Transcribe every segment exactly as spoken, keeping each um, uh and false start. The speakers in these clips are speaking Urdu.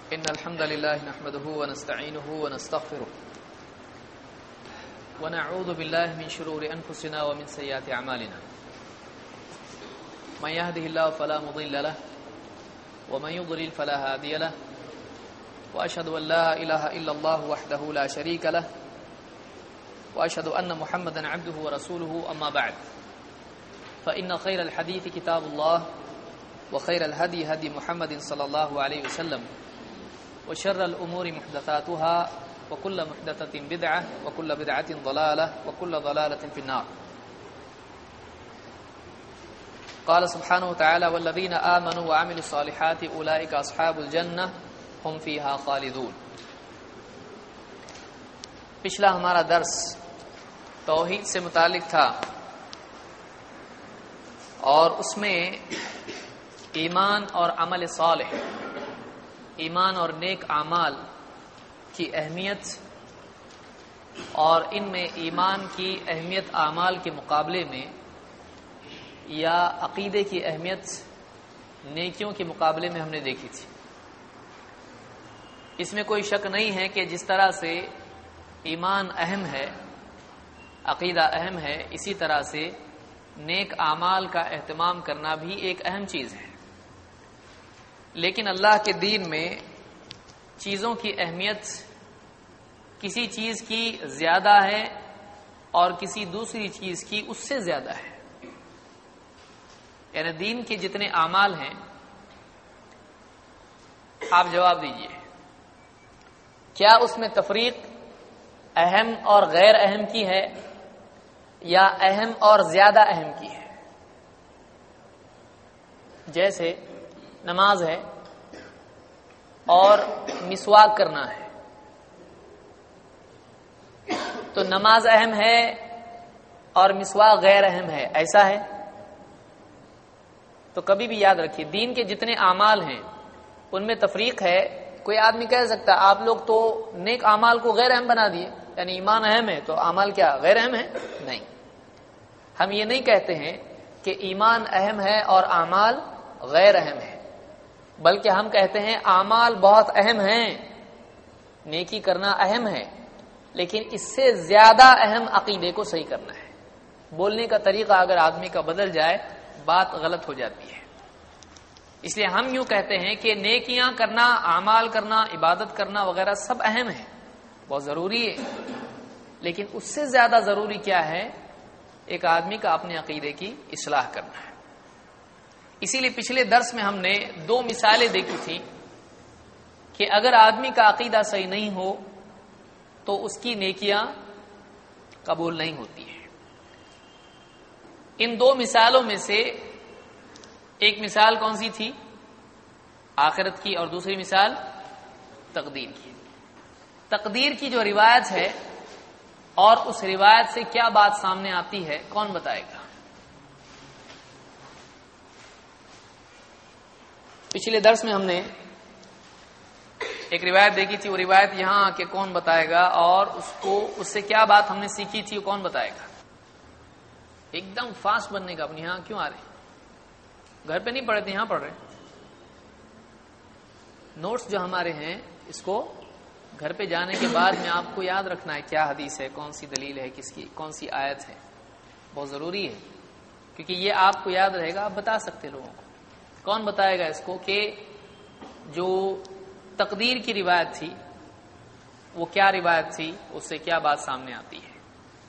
إن الحمد لله نحمده ونستعينه ونستغفره ونعوذ بالله من شرور أنفسنا ومن سيئات أعمالنا من يهده الله فلا مضل له ومن يضلل فلا هادي له وأشهد أن لا إله إلا الله وحده لا شريك له وأشهد أن محمدا عبده ورسوله أما بعد فإن خير الحديث كتاب الله وخير الهدي هدي محمد صلى الله عليه وسلم وشر الأمور محدثاتها وكل محدثة بدعة وكل بدعة ضلالة وكل ضلالة في النار. قال سبحانه وتعالى والذين آمنوا وعملوا الصالحات أولئك أصحاب الجنة هم فيها خالدون. پچھلا ہمارا درس توحید سے متعلق تھا اور اس میں ایمان اور عمل صالح، ایمان اور نیک اعمال کی اہمیت اور ان میں ایمان کی اہمیت اعمال کے مقابلے میں یا عقیدے کی اہمیت نیکیوں کے مقابلے میں ہم نے دیکھی تھی. اس میں کوئی شک نہیں ہے کہ جس طرح سے ایمان اہم ہے، عقیدہ اہم ہے، اسی طرح سے نیک اعمال کا اہتمام کرنا بھی ایک اہم چیز ہے. لیکن اللہ کے دین میں چیزوں کی اہمیت کسی چیز کی زیادہ ہے اور کسی دوسری چیز کی اس سے زیادہ ہے. یعنی دین کے جتنے اعمال ہیں، آپ جواب دیجئے، کیا اس میں تفریق اہم اور غیر اہم کی ہے یا اہم اور زیادہ اہم کی ہے؟ جیسے نماز ہے اور مسواک کرنا ہے، تو نماز اہم ہے اور مسواک غیر اہم ہے، ایسا ہے؟ تو کبھی بھی یاد رکھیے دین کے جتنے اعمال ہیں ان میں تفریق ہے. کوئی آدمی کہہ سکتا ہے آپ لوگ تو نیک اعمال کو غیر اہم بنا دیے، یعنی ایمان اہم ہے تو اعمال کیا غیر اہم ہے؟ نہیں، ہم یہ نہیں کہتے ہیں کہ ایمان اہم ہے اور اعمال غیر اہم ہے، بلکہ ہم کہتے ہیں اعمال بہت اہم ہیں، نیکی کرنا اہم ہے، لیکن اس سے زیادہ اہم عقیدے کو صحیح کرنا ہے. بولنے کا طریقہ اگر آدمی کا بدل جائے بات غلط ہو جاتی ہے. اس لیے ہم یوں کہتے ہیں کہ نیکیاں کرنا، اعمال کرنا، عبادت کرنا وغیرہ سب اہم ہے، بہت ضروری ہے، لیکن اس سے زیادہ ضروری کیا ہے؟ ایک آدمی کا اپنے عقیدے کی اصلاح کرنا ہے. اسی لیے پچھلے درس میں ہم نے دو مثالیں دیکھی تھی کہ اگر آدمی کا عقیدہ صحیح نہیں ہو تو اس کی نیکیاں قبول نہیں ہوتی ہیں. ان دو مثالوں میں سے ایک مثال کون سی تھی؟ آخرت کی، اور دوسری مثال تقدیر کی. تقدیر کی جو روایت ہے اور اس روایت سے کیا بات سامنے آتی ہے، کون بتائے گا؟ پچھلے درس میں ہم نے ایک روایت دیکھی تھی، وہ روایت یہاں آ کے کون بتائے گا، اور اس کو اس سے کیا بات ہم نے سیکھی تھی وہ کون بتائے گا؟ ایک دم فاسٹ بننے کا. اپنے یہاں کیوں آ رہے ہیں؟ گھر پہ نہیں پڑھے تھے، یہاں پڑھ رہے ہیں. نوٹس جو ہمارے ہیں اس کو گھر پہ جانے کے بعد میں آپ کو یاد رکھنا ہے کیا حدیث ہے، کون سی دلیل ہے، کس کی کون سی آیت ہے. بہت ضروری ہے کیونکہ یہ آپ کو یاد رہے گا، آپ بتا سکتے لوگوں کو. کون بتائے گا اس کو کہ جو تقدیر کی روایت تھی وہ کیا روایت تھی، اس سے کیا بات سامنے آتی ہے؟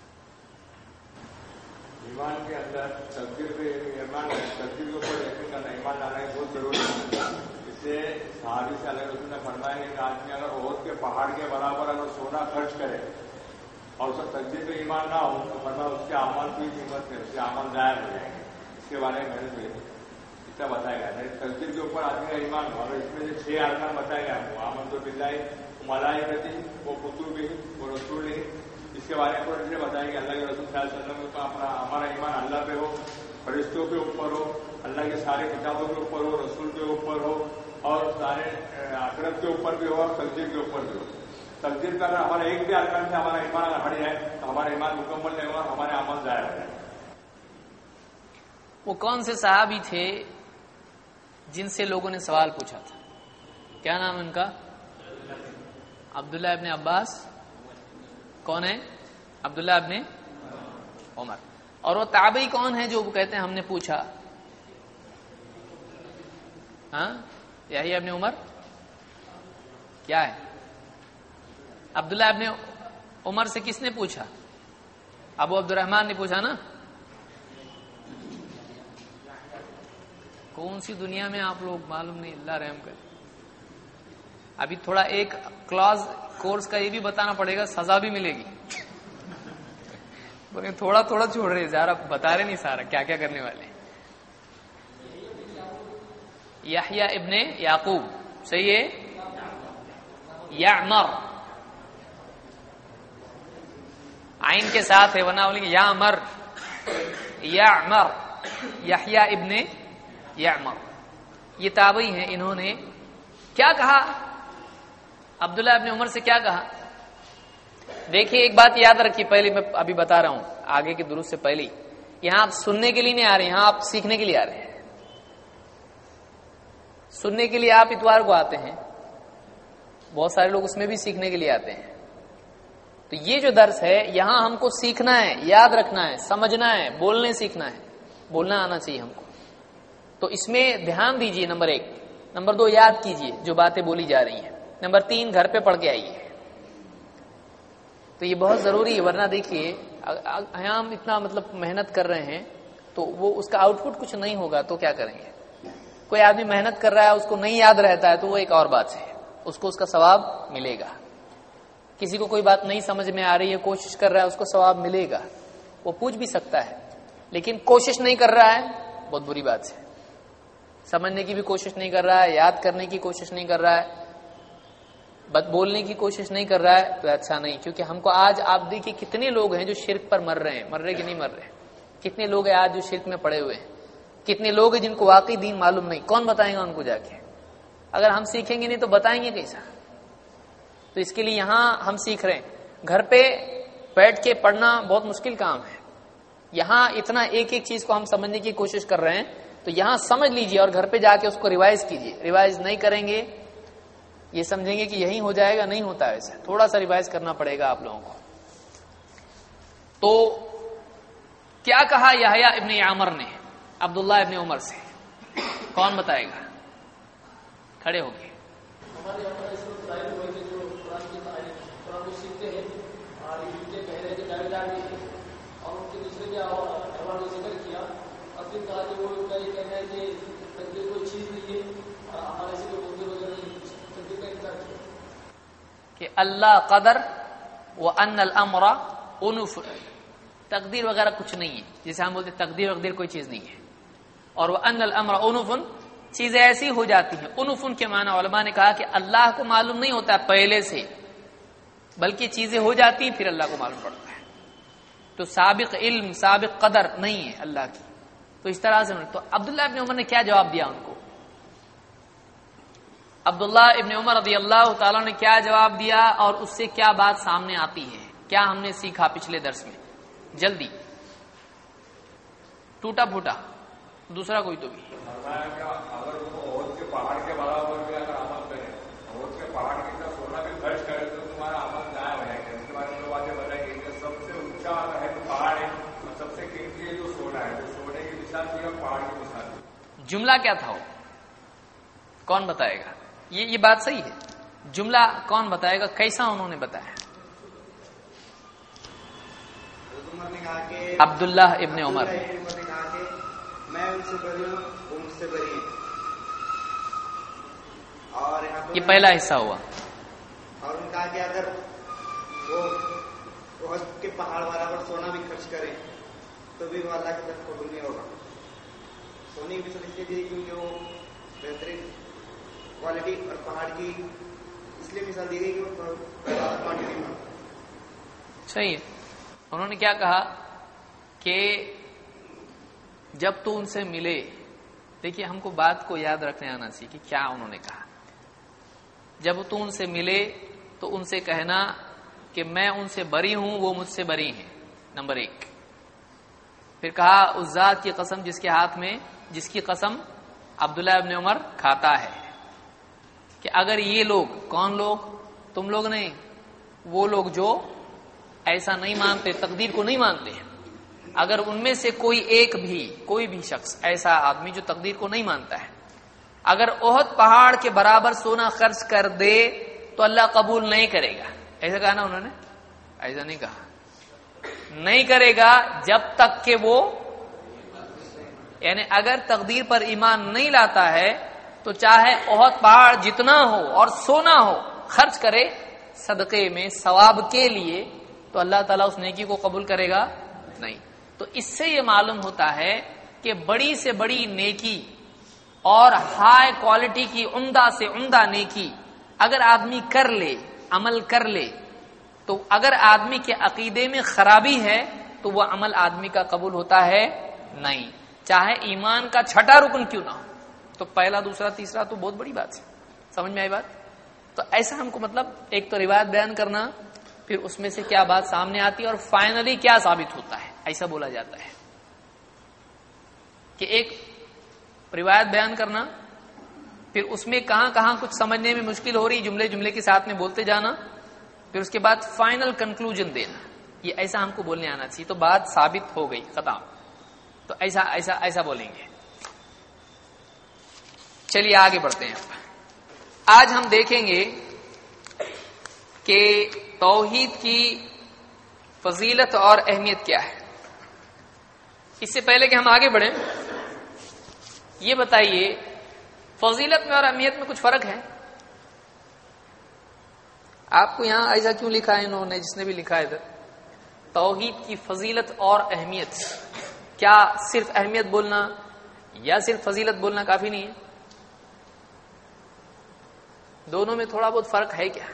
ایمان کے اندر تقدیر پہ ایمان تقدیر کے اوپر یقین کرنا، ایمان لانا بہت ضروری ہے. اس سے صحابی سے اللہ رسول نے فرمایا ہے کہ آدمی اگر عہد کے پہاڑ کے برابر اگر سونا خرچ کرے اور اس کا تقدیر پہ ایمان نہ ہو تو فرمایا اس کے اعمال کی قیمت ہے، اس کے اعمال ضائع ہو جائیں گے. اس کے بارے میں میں نے اتنا بتایا گیا. تقدیر کے اوپر آدمی کا ایمان ہو، اور اس میں سے چھ ارکان بتایا گیا ہم کو. آمن تو باللہ، ملائکتی، وہ کتب، وہ رسول. اس کے بارے میں نے بتایا کہ اللہ کے رسول صلی اللہ علیہ وسلم کا اپنا ہمارا ایمان اللہ پہ ہو، فرشتوں کے اوپر ہو، اللہ کے سارے کتابوں کے اوپر ہو، رسول کے اوپر ہو، اور سارے آخرت کے اوپر بھی ہو، اور تقدیر کے اوپر بھی ہو. تقدیر کا اگر ہمارا ایک بھی ارکان سے ہمارا ایمان اگر ہٹ جائے تو ہمارا ایمان مکمل نہیں ہوگا، ہمارے عمل ضائع ہو جائے. وہ کون سے صحابی تھے جن سے لوگوں نے سوال پوچھا تھا؟ کیا نام ان کا؟ عبداللہ ابن عباس کون ہے؟ عبداللہ ابن عمر. اور وہ تابعی کون ہے جو کہتے ہیں ہم نے پوچھا؟ ہاں یہی ابن عمر کیا ہے؟ عبداللہ ابن عمر سے کس نے پوچھا؟ ابو عبد الرحمن نے پوچھا نا. کون سی دنیا میں آپ لوگ معلوم نہیں، اللہ رحم کرے. ابھی تھوڑا ایک کلاس کورس کا یہ بھی بتانا پڑے گا، سزا بھی ملے گی. تھوڑا تھوڑا چھوڑ رہے، زیادہ بتا رہے نہیں سارا کیا کیا کرنے والے. یحییٰ ابن یعقوب صحیح ہے. یعمر عین کے ساتھ ہے ورنہ بولیں گے یعمر. یعمر یحییٰ ابن یعمر یہ تابعی ہیں. انہوں نے کیا کہا؟ عبداللہ ابن عمر سے کیا کہا؟ دیکھیے ایک بات یاد رکھیے، پہلے میں ابھی بتا رہا ہوں آگے کے دروس سے پہلے. یہاں آپ سننے کے لیے نہیں آ رہے، یہاں آپ سیکھنے کے لیے آ رہے ہیں. سننے کے لیے آپ اتوار کو آتے ہیں، بہت سارے لوگ اس میں بھی سیکھنے کے لیے آتے ہیں. تو یہ جو درس ہے یہاں ہم کو سیکھنا ہے، یاد رکھنا ہے، سمجھنا ہے، بولنے سیکھنا ہے، بولنا آنا چاہیے ہم کو. تو اس میں دھیان دیجئے، نمبر ایک. نمبر دو یاد کیجئے جو باتیں بولی جا رہی ہیں. نمبر تین گھر پہ پڑھ کے آئیے. تو یہ بہت ضروری ہے، ورنہ دیکھیے ہم اتنا مطلب محنت کر رہے ہیں تو وہ اس کا آؤٹ پٹ کچھ نہیں ہوگا تو کیا کریں گے. کوئی آدمی محنت کر رہا ہے اس کو نہیں یاد رہتا ہے تو وہ ایک اور بات ہے، اس کو اس کا ثواب ملے گا. کسی کو کوئی بات نہیں سمجھ میں آ رہی ہے، کوشش کر رہا ہے، اس کو ثواب ملے گا، وہ پوچھ بھی سکتا ہے. لیکن کوشش نہیں کر رہا ہے بہت بری بات ہے. سمجھنے کی بھی کوشش نہیں کر رہا ہے، یاد کرنے کی کوشش نہیں کر رہا ہے، بات بولنے کی کوشش نہیں کر رہا ہے تو اچھا نہیں. کیونکہ ہم کو آج آپ دیکھیے کتنے لوگ ہیں جو شرک پر مر رہے ہیں، مر رہے کہ نہیں مر رہے. کتنے لوگ ہیں آج جو شرک میں پڑے ہوئے ہیں، کتنے لوگ ہیں جن کو واقعی دین معلوم نہیں. کون بتائیں گا ان کو جا کے؟ اگر ہم سیکھیں گے نہیں تو بتائیں گے کیسا؟ تو اس کے لیے یہاں ہم سیکھ رہے ہیں. گھر پہ بیٹھ کے پڑھنا بہت مشکل کام ہے. یہاں اتنا ایک ایک چیز کو ہم سمجھنے کی کوشش کر رہے ہیں تو یہاں سمجھ لیجئے اور گھر پہ جا کے اس کو ریوائز کیجئے. ریوائز نہیں کریں گے یہ سمجھیں گے کہ یہی ہو جائے گا، نہیں ہوتا ایسا. تھوڑا سا ریوائز کرنا پڑے گا آپ لوگوں کو. تو کیا کہا یحییٰ ابن یعمر نے عبداللہ ابن عمر سے؟ کون بتائے گا؟ کھڑے ہو گئے. کہ اللہ قدر وان الامر انف، تقدیر وغیرہ کچھ نہیں ہے. جیسے ہم بولتے تقدیر وقدیر کوئی چیز نہیں ہے. اور وان الامر انف، چیزیں ایسی ہو جاتی ہیں. انف کے معنی علماء نے کہا کہ اللہ کو معلوم نہیں ہوتا پہلے سے، بلکہ چیزیں ہو جاتی ہیں پھر اللہ کو معلوم پڑتا ہے. تو سابق علم سابق قدر نہیں ہے اللہ کی. تو اس طرح سے تو عبداللہ ابن عمر نے کیا جواب دیا ان کو؟ عبداللہ ابن عمر رضی اللہ تعالیٰ نے کیا جواب دیا اور اس سے کیا بات سامنے آتی ہے؟ کیا ہم نے سیکھا پچھلے درس میں؟ جلدی ٹوٹا پھوٹا دوسرا کوئی تو بھی. اگر وہ کے پہاڑ کے برابر بھی اگر عمل کرے، کے پہاڑ کی طرح سونا بھی خرچ کرے تو تمہارا عمل ضائع ہو جائے گا. اس کے بارے میں باتیں بتائی گئی کہ سب سے اونچا ہے تو پہاڑ ہے اور سب سے قیمتی ہے جو سونا ہے. جو سونے کی مثال دی اور پہاڑ کی مثال دی. جملہ کیا تھا وہ؟ کون بتائے گا؟ یہ یہ بات صحیح ہے. جملہ کون بتائے گا؟ کیسا انہوں نے بتایا؟ عبداللہ ابن عمر نے کہا کہ میں ان سے بری ہوں، وہ مجھ سے بری ہیں. اور یہ پہلا حصہ ہوا. اور ان کہا کہ اگر وہ احد کے پہاڑ برابر سونا بھی خرچ کریں تو بھی وہ اللہ کی طرف قبول نہیں ہوگا. سونے کی مثال اس لیے دی کیونکہ وہ بہترین کوالٹی اور پہاڑ کی اس لیے مثال دی گئی کہ وہ کوانٹٹی میں. صحیح ہے. انہوں نے کیا کہا کہ جب تو ان سے ملے، دیکھیے ہم کو بات کو یاد رکھنے آنا چاہیے کہ کیا انہوں نے کہا. جب تو ان سے ملے تو ان سے کہنا کہ میں ان سے بری ہوں، وہ مجھ سے بری ہیں. نمبر ایک. پھر کہا اس ذات کی قسم جس کے ہاتھ میں جس کی قسم عبداللہ ابن عمر کھاتا ہے کہ اگر یہ لوگ، کون لوگ؟ تم لوگ نہیں، وہ لوگ جو ایسا نہیں مانتے، تقدیر کو نہیں مانتے ہیں. اگر ان میں سے کوئی ایک بھی، کوئی بھی شخص ایسا آدمی جو تقدیر کو نہیں مانتا ہے، اگر احد پہاڑ کے برابر سونا خرچ کر دے تو اللہ قبول نہیں کرے گا. ایسا کہا نا انہوں نے؟ ایسا نہیں کہا، نہیں کرے گا جب تک کہ وہ، یعنی اگر تقدیر پر ایمان نہیں لاتا ہے تو چاہے احد پہاڑ جتنا ہو اور سونا ہو خرچ کرے صدقے میں ثواب کے لیے، تو اللہ تعالیٰ اس نیکی کو قبول کرے گا نہیں. تو اس سے یہ معلوم ہوتا ہے کہ بڑی سے بڑی نیکی اور ہائی کوالٹی کی عمدہ سے عمدہ نیکی اگر آدمی کر لے، عمل کر لے، تو اگر آدمی کے عقیدے میں خرابی ہے تو وہ عمل آدمی کا قبول ہوتا ہے نہیں، چاہے ایمان کا چھٹا رکن کیوں نہ ہو. تو پہلا دوسرا تیسرا تو بہت بڑی بات ہے. سمجھ میں آئی بات؟ تو ایسا ہم کو مطلب ایک تو روایت بیان کرنا، پھر اس میں سے کیا بات سامنے آتی ہے اور فائنلی کیا ثابت ہوتا ہے، ایسا بولا جاتا ہے کہ ایک روایت بیان کرنا، پھر اس میں کہاں کہاں کچھ سمجھنے میں مشکل ہو رہی، جملے جملے کے ساتھ میں بولتے جانا، پھر اس کے بعد فائنل کنکلوژن دینا. یہ ایسا ہم کو بولنے آنا چاہیے. تو بات ثابت ہو گئی، ختم. تو ایسا ایسا ایسا بولیں گے. چلیے آگے بڑھتے ہیں. آج ہم دیکھیں گے کہ توحید کی فضیلت اور اہمیت کیا ہے. اس سے پہلے کہ ہم آگے بڑھیں، یہ بتائیے فضیلت میں اور اہمیت میں کچھ فرق ہے؟ آپ کو یہاں ایسا کیوں لکھا ہے انہوں نے، جس نے بھی لکھا ہے ادھر توحید کی فضیلت اور اہمیت؟ کیا صرف اہمیت بولنا یا صرف فضیلت بولنا کافی نہیں ہے؟ دونوں میں تھوڑا بہت فرق ہے کیا؟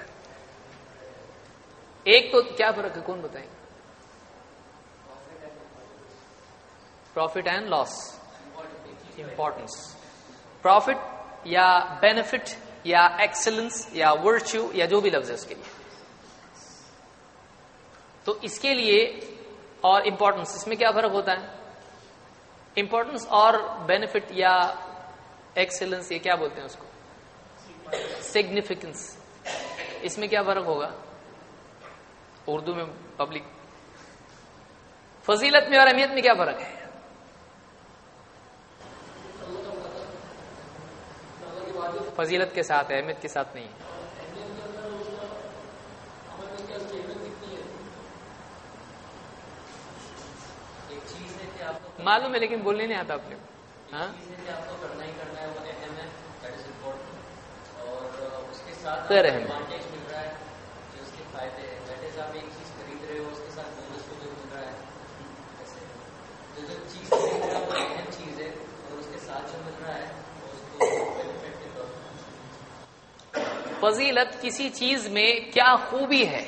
ایک تو کیا فرق ہے، کون بتائیں گے؟ Profit and loss, importance. Profit یا بینیفٹ یا ایکسلنس یا ورچو یا جو بھی لفظ ہے اس کے لیے. تو اس کے لیے اور امپورٹنس، اس میں کیا فرق ہوتا ہے؟ امپورٹنس اور بینیفٹ یا ایکسلنس، یہ کیا بولتے ہیں اس کو؟ سگنیفیکنس. اس میں کیا فرق ہوگا اردو میں پبلک؟ فضیلت میں اور اہمیت میں کیا فرق ہے؟ فضیلت کے ساتھ ہے، اہمیت کے ساتھ نہیں ہے. معلوم ہے لیکن بولنے نہیں آتا آپ نے. ہاں خیر اہم فضیلت کسی چیز میں کیا خوبی ہے،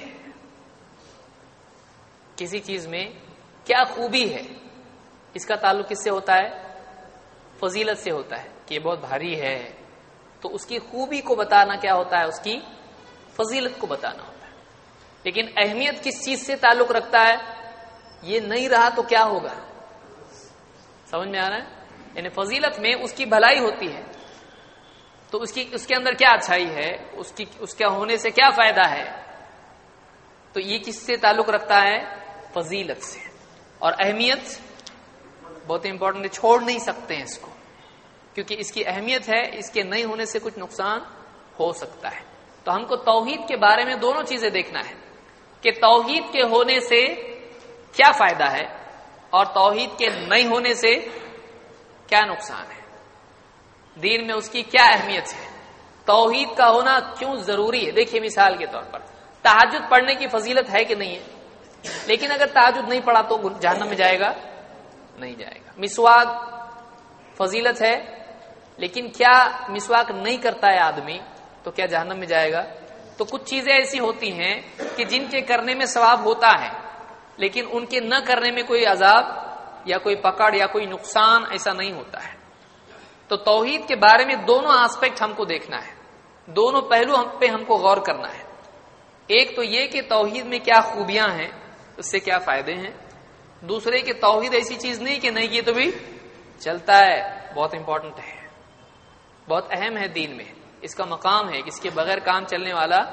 کسی چیز میں کیا خوبی ہے، اس کا تعلق کس سے ہوتا ہے؟ فضیلت سے ہوتا ہے. کہ یہ بہت بھاری ہے تو اس کی خوبی کو بتانا کیا ہوتا ہے؟ اس کی فضیلت کو بتانا ہوتا ہے. لیکن اہمیت کس چیز سے تعلق رکھتا ہے؟ یہ نہیں رہا تو کیا ہوگا؟ سمجھ میں آ رہا ہے؟ یعنی فضیلت میں اس کی بھلائی ہوتی ہے تو اس کی اس کے اندر کیا اچھائی ہے، اس کی اس کے ہونے سے کیا فائدہ ہے، تو یہ کس سے تعلق رکھتا ہے؟ فضیلت سے. اور اہمیت بہت امپورٹنٹ ہے، چھوڑ نہیں سکتے ہیں اس کو، کیونکہ اس کی اہمیت ہے، اس کے نہیں ہونے سے کچھ نقصان ہو سکتا ہے. تو ہم کو توحید کے بارے میں دونوں چیزیں دیکھنا ہے کہ توحید کے ہونے سے کیا فائدہ ہے اور توحید کے نہیں ہونے سے کیا نقصان ہے، دین میں اس کی کیا اہمیت ہے، توحید کا ہونا کیوں ضروری ہے. دیکھیے مثال کے طور پر تہجد پڑھنے کی فضیلت ہے کہ نہیں ہے؟ لیکن اگر تہجد نہیں پڑھا تو جہنم میں جائے گا؟ نہیں جائے گا. مسواک فضیلت ہے، لیکن کیا مسواک نہیں کرتا ہے آدمی تو کیا جہنم میں جائے گا؟ تو کچھ چیزیں ایسی ہوتی ہیں کہ جن کے کرنے میں ثواب ہوتا ہے لیکن ان کے نہ کرنے میں کوئی عذاب یا کوئی پکڑ یا کوئی نقصان ایسا نہیں ہوتا ہے. تو توحید کے بارے میں دونوں آسپیکٹ ہم کو دیکھنا ہے، دونوں پہلو ہم پہ ہم کو غور کرنا ہے. ایک تو یہ کہ توحید میں کیا خوبیاں ہیں، اس سے کیا فائدے ہیں. دوسرے کہ توحید ایسی چیز نہیں کہ نہیں کی تو بھی چلتا ہے، بہت امپورٹنٹ ہے، بہت اہم ہے دین میں، اس کا مقام ہے، اس کے بغیر کام چلنے والا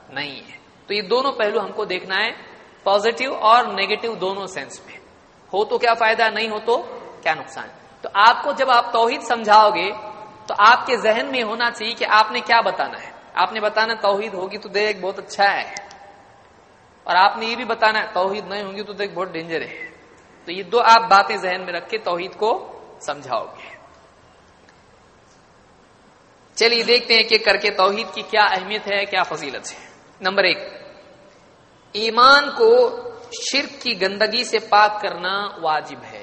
نہیں ہے. تو یہ دونوں پہلو ہم کو دیکھنا ہے, پازیٹو اور نیگیٹو دونوں سینس میں. ہو تو کیا فائدہ, نہیں ہو تو کیا نقصان. تو آپ کو جب آپ توحید سمجھاؤ گے تو آپ کے ذہن میں ہونا چاہیے کہ آپ نے کیا بتانا ہے. آپ نے بتانا توحید ہوگی تو دیکھ بہت اچھا ہے, اور آپ نے یہ بھی بتانا ہے توحید نہیں ہوگی تو دیکھ بہت ڈینجر ہے. تو یہ دو آپ باتیں ذہن میں رکھ کے توحید کو سمجھاؤ گے. چلیے دیکھتے ہیں کہ کر کے توحید کی کیا اہمیت ہے, کیا فضیلت ہے. نمبر ایک, ایمان کو شرک کی گندگی سے پاک کرنا واجب ہے.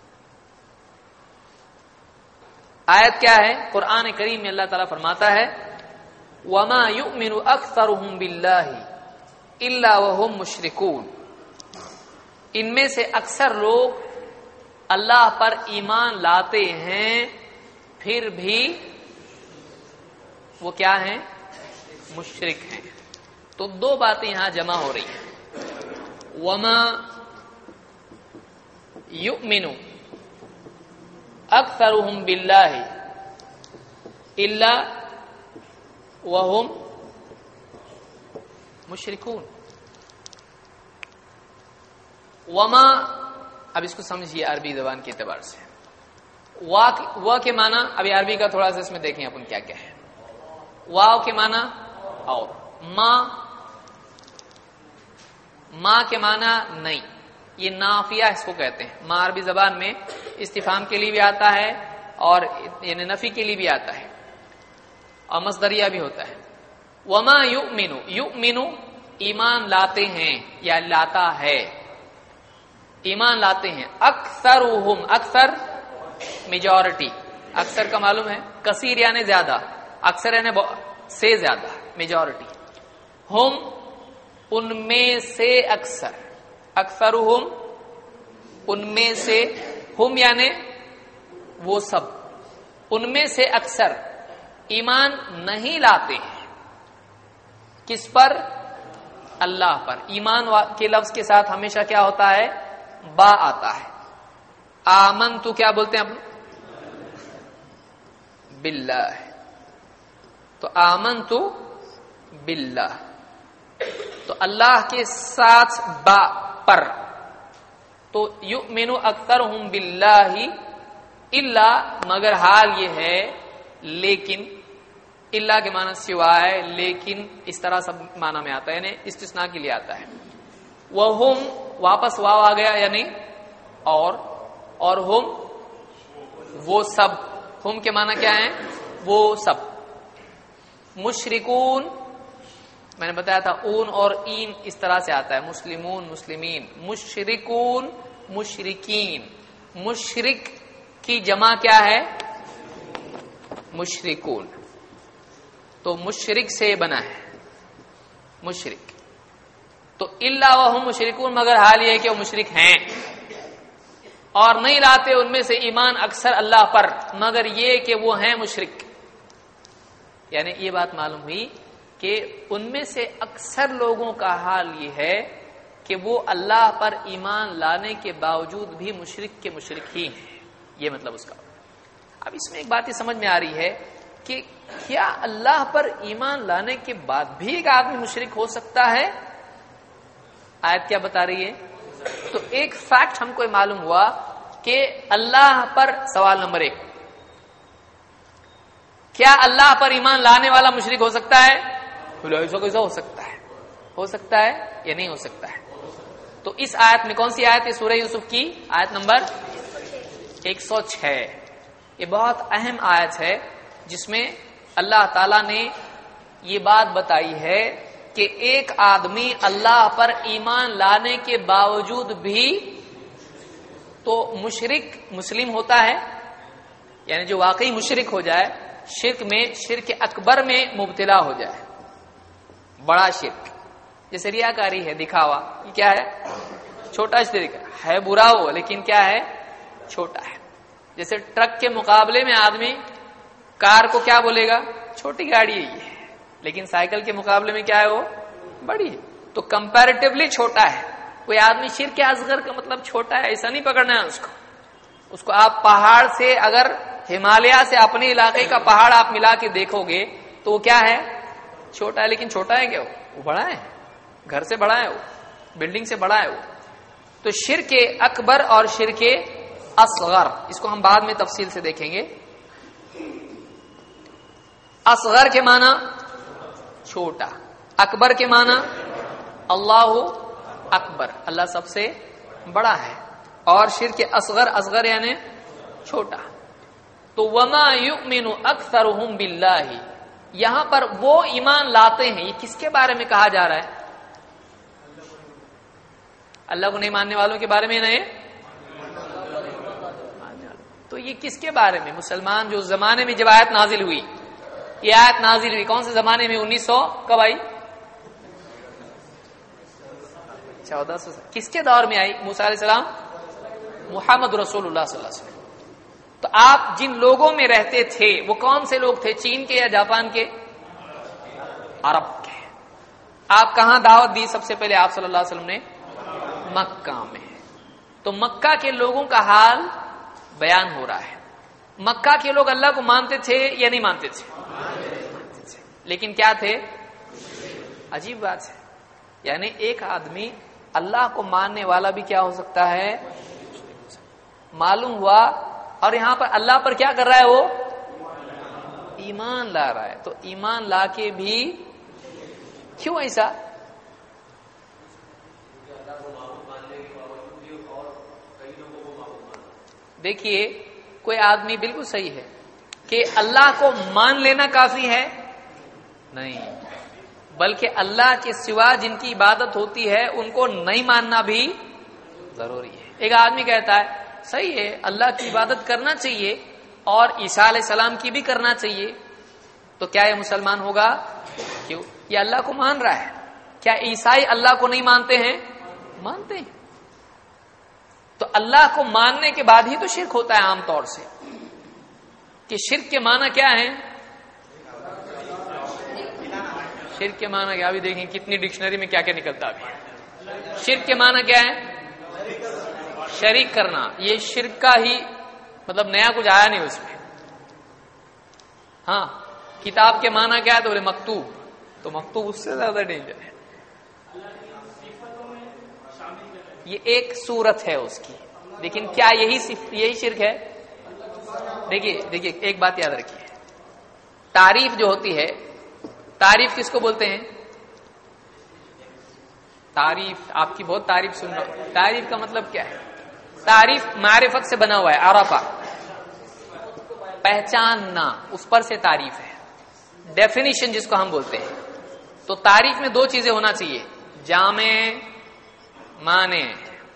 آیت کیا ہے؟ قرآن کریم میں اللہ تعالیٰ فرماتا ہے وَمَا يُؤْمِنُ أَكْثَرُهُمْ بِاللَّهِ إِلَّا وَهُمْ مُشْرِكُونَ. ان میں سے اکثر لوگ اللہ پر ایمان لاتے ہیں پھر بھی وہ کیا ہیں؟ مشرک ہیں. تو دو باتیں یہاں جمع ہو رہی ہیں. وَمَا يُؤْمِنُ اکثرهم باللہ الا وهم مشرکون. وما, اب اس کو سمجھیے عربی زبان کے اعتبار سے. وا کے معنی ابھی عربی کا تھوڑا سا اس میں دیکھیں اپن کیا کیا ہے. واو کے معنی اور, ما ما کے معنی نہیں, یہ نافیہ اس کو کہتے ہیں. ما عربی زبان میں استفہام کے لیے بھی آتا ہے اور یعنی نفی کے لیے بھی آتا ہے اور مصدریہ بھی ہوتا ہے. وما یؤمنو, یؤمنو ایمان لاتے ہیں یا لاتا ہے, ایمان لاتے ہیں. اکثرهم, اکثر میجورٹی, اکثر کا معلوم ہے کثیر یعنی زیادہ, اکثر یعنی سے زیادہ, میجورٹی. ہم ان میں سے اکثر, اکثرهم ان میں سے, ہم یعنی وہ سب, ان میں سے اکثر ایمان نہیں لاتے ہیں. کس پر؟ اللہ پر. ایمان کے لفظ کے ساتھ ہمیشہ کیا ہوتا ہے؟ با آتا ہے. آمن تو کیا بولتے ہیں آپ باللہ, تو آمن تو باللہ, تو اللہ کے ساتھ با پر. تو یؤمن اکثرهم باللہ الا, مگر حال یہ ہے لیکن, الا کے معنی سوائے, لیکن اس طرح سب معنی میں آتا ہے, یعنی استثناء کے لیے آتا ہے. وہم, واپس واو آ گیا یعنی اور, اور ہم وہ سب, ہم کے معنی کیا ہے؟ وہ سب. مشرکون میں نے بتایا تھا اون اور این اس طرح سے آتا ہے, مسلمون مسلمین. مشرکون مشرکین, مشرک کی جمع کیا ہے؟ مشرکون. تو مشرک سے بنا ہے مشرک. تو الا وہم مشرکون, مگر حال یہ ہے کہ وہ مشرک ہیں اور نہیں لاتے ان میں سے ایمان اکثر اللہ پر, مگر یہ کہ وہ ہیں مشرک. یعنی یہ بات معلوم ہوئی کہ ان میں سے اکثر لوگوں کا حال یہ ہے کہ وہ اللہ پر ایمان لانے کے باوجود بھی مشرک کے مشرک ہی ہیں. یہ مطلب اس کا. اب اس میں ایک بات یہ سمجھ میں آ رہی ہے کہ کیا اللہ پر ایمان لانے کے بعد بھی ایک آدمی مشرک ہو سکتا ہے؟ آیت کیا بتا رہی ہے؟ تو ایک فیکٹ ہم کو معلوم ہوا کہ اللہ پر, سوال نمبر ایک, کیا اللہ پر ایمان لانے والا مشرک ہو سکتا ہے؟ ایسا کیسا ہو سکتا ہے؟ ہو سکتا ہے یا نہیں ہو سکتا ہے؟ تو اس آیت میں, کون سی آیت ہے؟ سورہ یوسف کی آیت نمبر ایک سو چھ. یہ بہت اہم آیت ہے جس میں اللہ تعالی نے یہ بات بتائی ہے کہ ایک آدمی اللہ پر ایمان لانے کے باوجود بھی تو مشرک مسلم ہوتا ہے, یعنی جو واقعی مشرک ہو جائے, شرک میں, شرک اکبر میں مبتلا ہو جائے, بڑا شرک, جیسے ریاکاری ہے, دکھاوا, یہ کیا ہے؟ چھوٹا شرک ہے, برا ہو لیکن کیا ہے؟ چھوٹا ہے. جیسے ٹرک کے مقابلے میں آدمی کار کو کیا بولے گا؟ چھوٹی گاڑی ہے یہ, لیکن سائیکل کے مقابلے میں کیا ہے؟ وہ بڑی ہے. تو کمپیریٹیولی چھوٹا ہے. کوئی آدمی شرک اصغر کا مطلب چھوٹا ہے ایسا نہیں پکڑنا ہے اس کو. اس کو آپ پہاڑ سے, اگر ہمالیہ سے اپنے علاقے کا پہاڑ آپ ملا کے دیکھو گے تو وہ کیا ہے؟ چھوٹا ہے لیکن چھوٹا ہے کیا وہ وہ بڑا ہے, گھر سے بڑا ہے, وہ بلڈنگ سے بڑا ہے وہ. تو شرک اکبر اور شرک اصغر اس کو ہم بعد میں تفصیل سے دیکھیں گے. اصغر کے معنی چھوٹا, اکبر کے معنی اللہ اکبر, اللہ سب سے بڑا ہے, اور شرک اصغر اصغر یعنی چھوٹا. تو وما یؤمن اکثرهم باللہ, یہاں پر وہ ایمان لاتے ہیں, یہ کس کے بارے میں کہا جا رہا ہے؟ اللہ کو نہیں ماننے والوں کے بارے میں نہیں, تو یہ کس کے بارے میں؟ مسلمان جو زمانے میں جب آیت نازل ہوئی, یہ آیت نازل ہوئی کون سے زمانے میں؟ انیس سو کب آئی؟ چودہ سو. کس کے دور میں آئی؟ موسیٰ علیہ السلام, محمد رسول اللہ صلی اللہ علیہ وسلم. تو آپ جن لوگوں میں رہتے تھے وہ کون سے لوگ تھے؟ چین کے یا جاپان کے؟ عرب کے. آپ کہاں دعوت دی سب سے پہلے آپ صلی اللہ علیہ وسلم نے؟ مکہ میں. تو مکہ کے لوگوں کا حال بیان ہو رہا ہے. مکہ کے لوگ اللہ کو مانتے تھے یا نہیں مانتے تھے؟ مانتے تھے. لیکن کیا تھے؟ عجیب بات ہے, یعنی ایک آدمی اللہ کو ماننے والا بھی کیا ہو سکتا ہے؟ معلوم ہوا. اور یہاں پر اللہ پر کیا کر رہا ہے؟ وہ ایمان لا رہا ہے. تو ایمان لا کے بھی کیوں ایسا؟ دیکھیے کوئی آدمی بالکل صحیح ہے کہ اللہ کو مان لینا کافی ہے نہیں, بلکہ اللہ کے سوا جن کی عبادت ہوتی ہے ان کو نہیں ماننا بھی ضروری ہے. ایک آدمی کہتا ہے صحیح ہے اللہ کی عبادت کرنا چاہیے اور عیسیٰ علیہ السلام کی بھی کرنا چاہیے, تو کیا یہ مسلمان ہوگا؟ کیوں؟ یہ اللہ کو مان رہا ہے. کیا عیسائی اللہ کو نہیں مانتے ہیں؟ مانتے ہیں. تو اللہ کو ماننے کے بعد ہی تو شرک ہوتا ہے عام طور سے. کہ شرک کے معنی کیا ہے؟ شرک کے معنی کیا؟ ابھی دیکھیں کتنی ڈکشنری میں کیا کیا نکلتا ابھی. شرک کے معنی کیا ہے؟ شریک کرنا. یہ شرک کا ہی مطلب نیا کچھ آیا نہیں اس میں. ہاں کتاب کے معنی کیا ہے؟ تو بولے مکتوب. تو مکتوب اس سے زیادہ ڈینجر ہے. یہ ایک صورت ہے اس کی, لیکن کیا یہی یہی شرک ہے؟ دیکھیے دیکھیے ایک بات یاد رکھیے, تعریف جو ہوتی ہے, تعریف کس کو بولتے ہیں؟ تعریف, آپ کی بہت تعریف سن رہا ہوں. تعریف کا مطلب کیا ہے؟ تعریف معرفت سے بنا ہوا ہے, عرفہ پہچاننا, اس پر سے تعریف ہے. ڈیفینیشن جس کو ہم بولتے ہیں. تو تعریف میں دو چیزیں ہونا چاہیے, جامع معنی.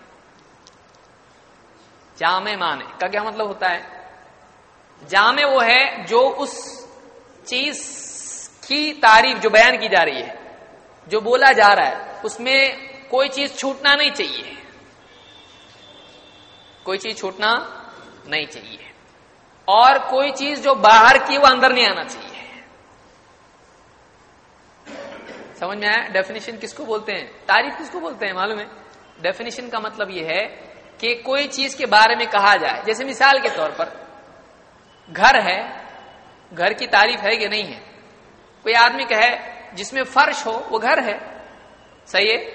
جامع معنی کا کیا مطلب ہوتا ہے؟ جامع وہ ہے جو اس چیز کی تعریف جو بیان کی جا رہی ہے, جو بولا جا رہا ہے, اس میں کوئی چیز چھوٹنا نہیں چاہیے, کوئی چیز چھوٹنا نہیں چاہیے, اور کوئی چیز جو باہر کی وہ اندر نہیں آنا چاہیے. سمجھ میں آیا؟ ڈیفینیشن کس کو بولتے ہیں, تعریف کس کو بولتے ہیں معلوم ہے؟ ڈیفینیشن کا مطلب یہ ہے کہ کوئی چیز کے بارے میں کہا جائے. جیسے مثال کے طور پر گھر ہے, گھر کی تعریف ہے کہ نہیں ہے؟ کوئی آدمی کہے جس میں فرش ہو وہ گھر ہے, صحیح ہے.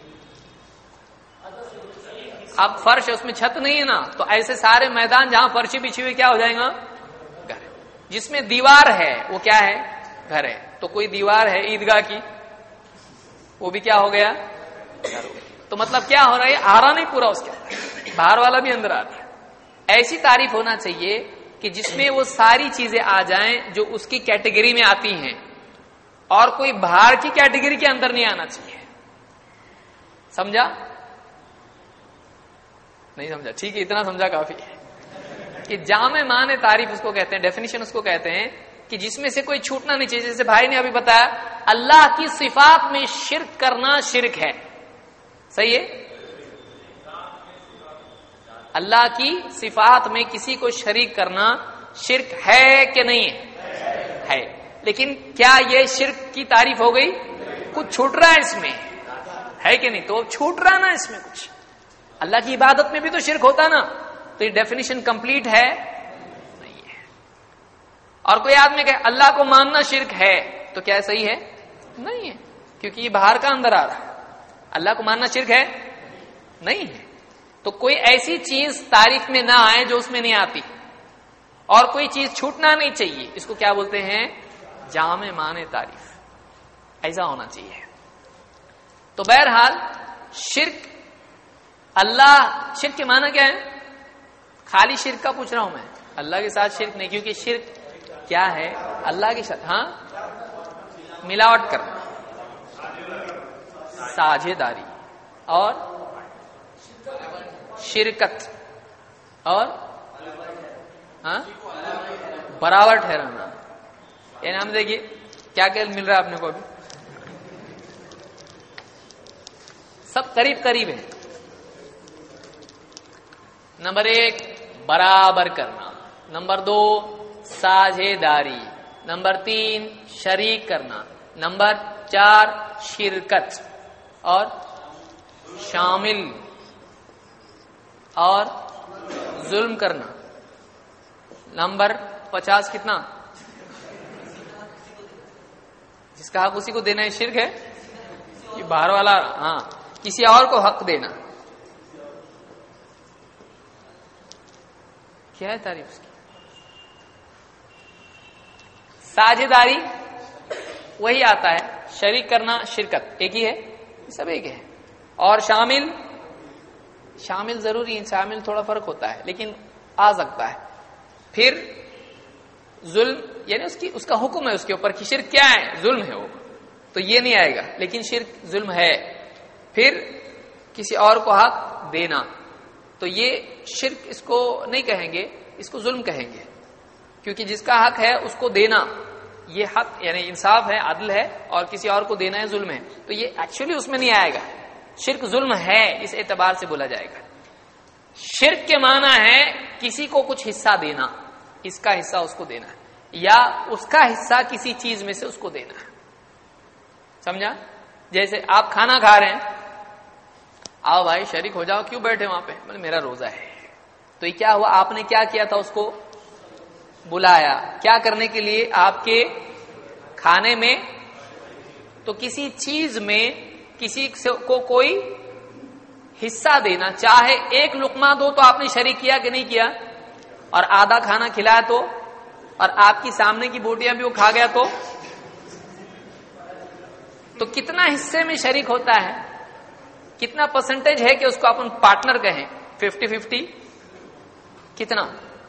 اب فرش ہے اس میں چھت نہیں ہے نا, تو ایسے سارے میدان جہاں فرشی بچھی ہوئی کیا ہو جائیں گا؟ گھر. جس میں دیوار ہے وہ کیا ہے؟ گھر ہے. تو کوئی دیوار ہے عیدگاہ کی, وہ بھی کیا ہو گیا؟ گھر ہو گیا. تو مطلب کیا ہو رہا ہے؟ آ رہا نہیں پورا اس کے اندر, باہر والا بھی اندر آ رہا ہے. ایسی تعریف ہونا چاہیے کہ جس میں وہ ساری چیزیں آ جائیں جو اس کی کیٹیگری میں آتی ہیں, اور کوئی باہر کی کیٹیگری کے اندر نہیں آنا چاہیے. سمجھا؟ نہیں سمجھا؟ ٹھیک ہے, اتنا سمجھا کافی ہے. کہ جامع معنی تعریف اس کو کہتے ہیں, ڈیفینیشن اس کو کہتے ہیں کہ جس میں سے کوئی چھوٹنا نہیں چاہیے. جیسے بھائی نے ابھی بتایا اللہ کی صفات میں شرک کرنا شرک ہے, صحیح ہے. اللہ کی صفات میں کسی کو شریک کرنا شرک ہے کہ نہیں ہے؟ ہے. لیکن کیا یہ شرک کی تعریف ہو گئی؟ کچھ چھوٹ رہا ہے اس میں, ہے کہ نہیں؟ تو چھوٹ رہا نا اس میں کچھ. اللہ کی عبادت میں بھی تو شرک ہوتا نا, تو یہ ڈیفینیشن کمپلیٹ ہے نہیں ہے. اور کوئی آدمی کہ اللہ کو ماننا شرک ہے, تو کیا صحیح ہے؟ نہیں ہے، کیونکہ یہ باہر کا اندر آ رہا ہے. اللہ کو ماننا شرک ہے نہیں ہے. تو کوئی ایسی چیز تاریخ میں نہ آئے جو اس میں نہیں آتی، اور کوئی چیز چھوٹنا نہیں چاہیے. اس کو کیا بولتے ہیں؟ جامع معنی تعریف. ایسا ہونا چاہیے. تو بہرحال شرک، اللہ شرک کے معنی کیا ہے؟ خالی شرک کا پوچھ رہا ہوں میں، اللہ کے ساتھ شرک نہیں، کیونکہ شرک کیا ہے؟ اللہ کے ساتھ ہاں ملاوٹ کرنا، ساجھیداری اور شرکت اور ہاں برابر ٹھہرانا. یہ نام دیکھیے کیا کیا مل رہا ہے آپ نے کو ابھی، سب قریب قریب ہے. نمبر ایک برابر کرنا، نمبر دو ساجھیداری، نمبر تین شریک کرنا، نمبر چار شرکت اور شامل اور ظلم کرنا. نمبر پچاس کتنا؟ جس کا حق اسی کو دینا ہے شرک ہے. یہ باہر والا ہاں کسی اور کو حق دینا کیا ہے تعریف اس کی؟ ساجھیداری وہی آتا ہے، شریک کرنا شرکت ایک ہی ہے، سب ایک ہے. اور شامل، شامل ضروری ہے، شامل تھوڑا فرق ہوتا ہے لیکن آ سکتا ہے. پھر ظلم، یعنی اس کی اس کا حکم ہے اس کے اوپر کہ شرک کیا ہے؟ ظلم ہے، وہ تو یہ نہیں آئے گا، لیکن شرک ظلم ہے. پھر کسی اور کو حق دینا، تو یہ شرک اس کو نہیں کہیں گے، اس کو ظلم کہیں گے، کیونکہ جس کا حق ہے اس کو دینا یہ حق یعنی انصاف ہے، عدل ہے، اور کسی اور کو دینا ہے ظلم ہے. تو یہ ایکچولی اس میں نہیں آئے گا. شرک ظلم ہے اس اعتبار سے بولا جائے گا. شرک کے معنی ہے کسی کو کچھ حصہ دینا، اس کا حصہ اس کو دینا ہے، یا اس کا حصہ کسی چیز میں سے اس کو دینا ہے. سمجھا؟ جیسے آپ کھانا کھا رہے ہیں، آؤ بھائی شریک ہو جاؤ، کیوں بیٹھے وہاں پہ؟ بولے میرا روزہ ہے. تو یہ کیا ہوا؟ آپ نے کیا کیا تھا؟ اس کو بلایا کیا کرنے کے لیے؟ آپ کے کھانے میں. تو کسی چیز میں کسی کو کوئی حصہ دینا، چاہے ایک لقمہ دو تو آپ نے شریک کیا کہ نہیں کیا؟ اور آدھا کھانا کھلایا تو، اور آپ کی سامنے کی بوٹیاں بھی وہ کھا گیا تو تو کتنا حصے میں شریک ہوتا ہے؟ کتنا پرسنٹیج ہے کہ اس کو اپن پارٹنر کہیں؟ ففٹی ففٹی کتنا؟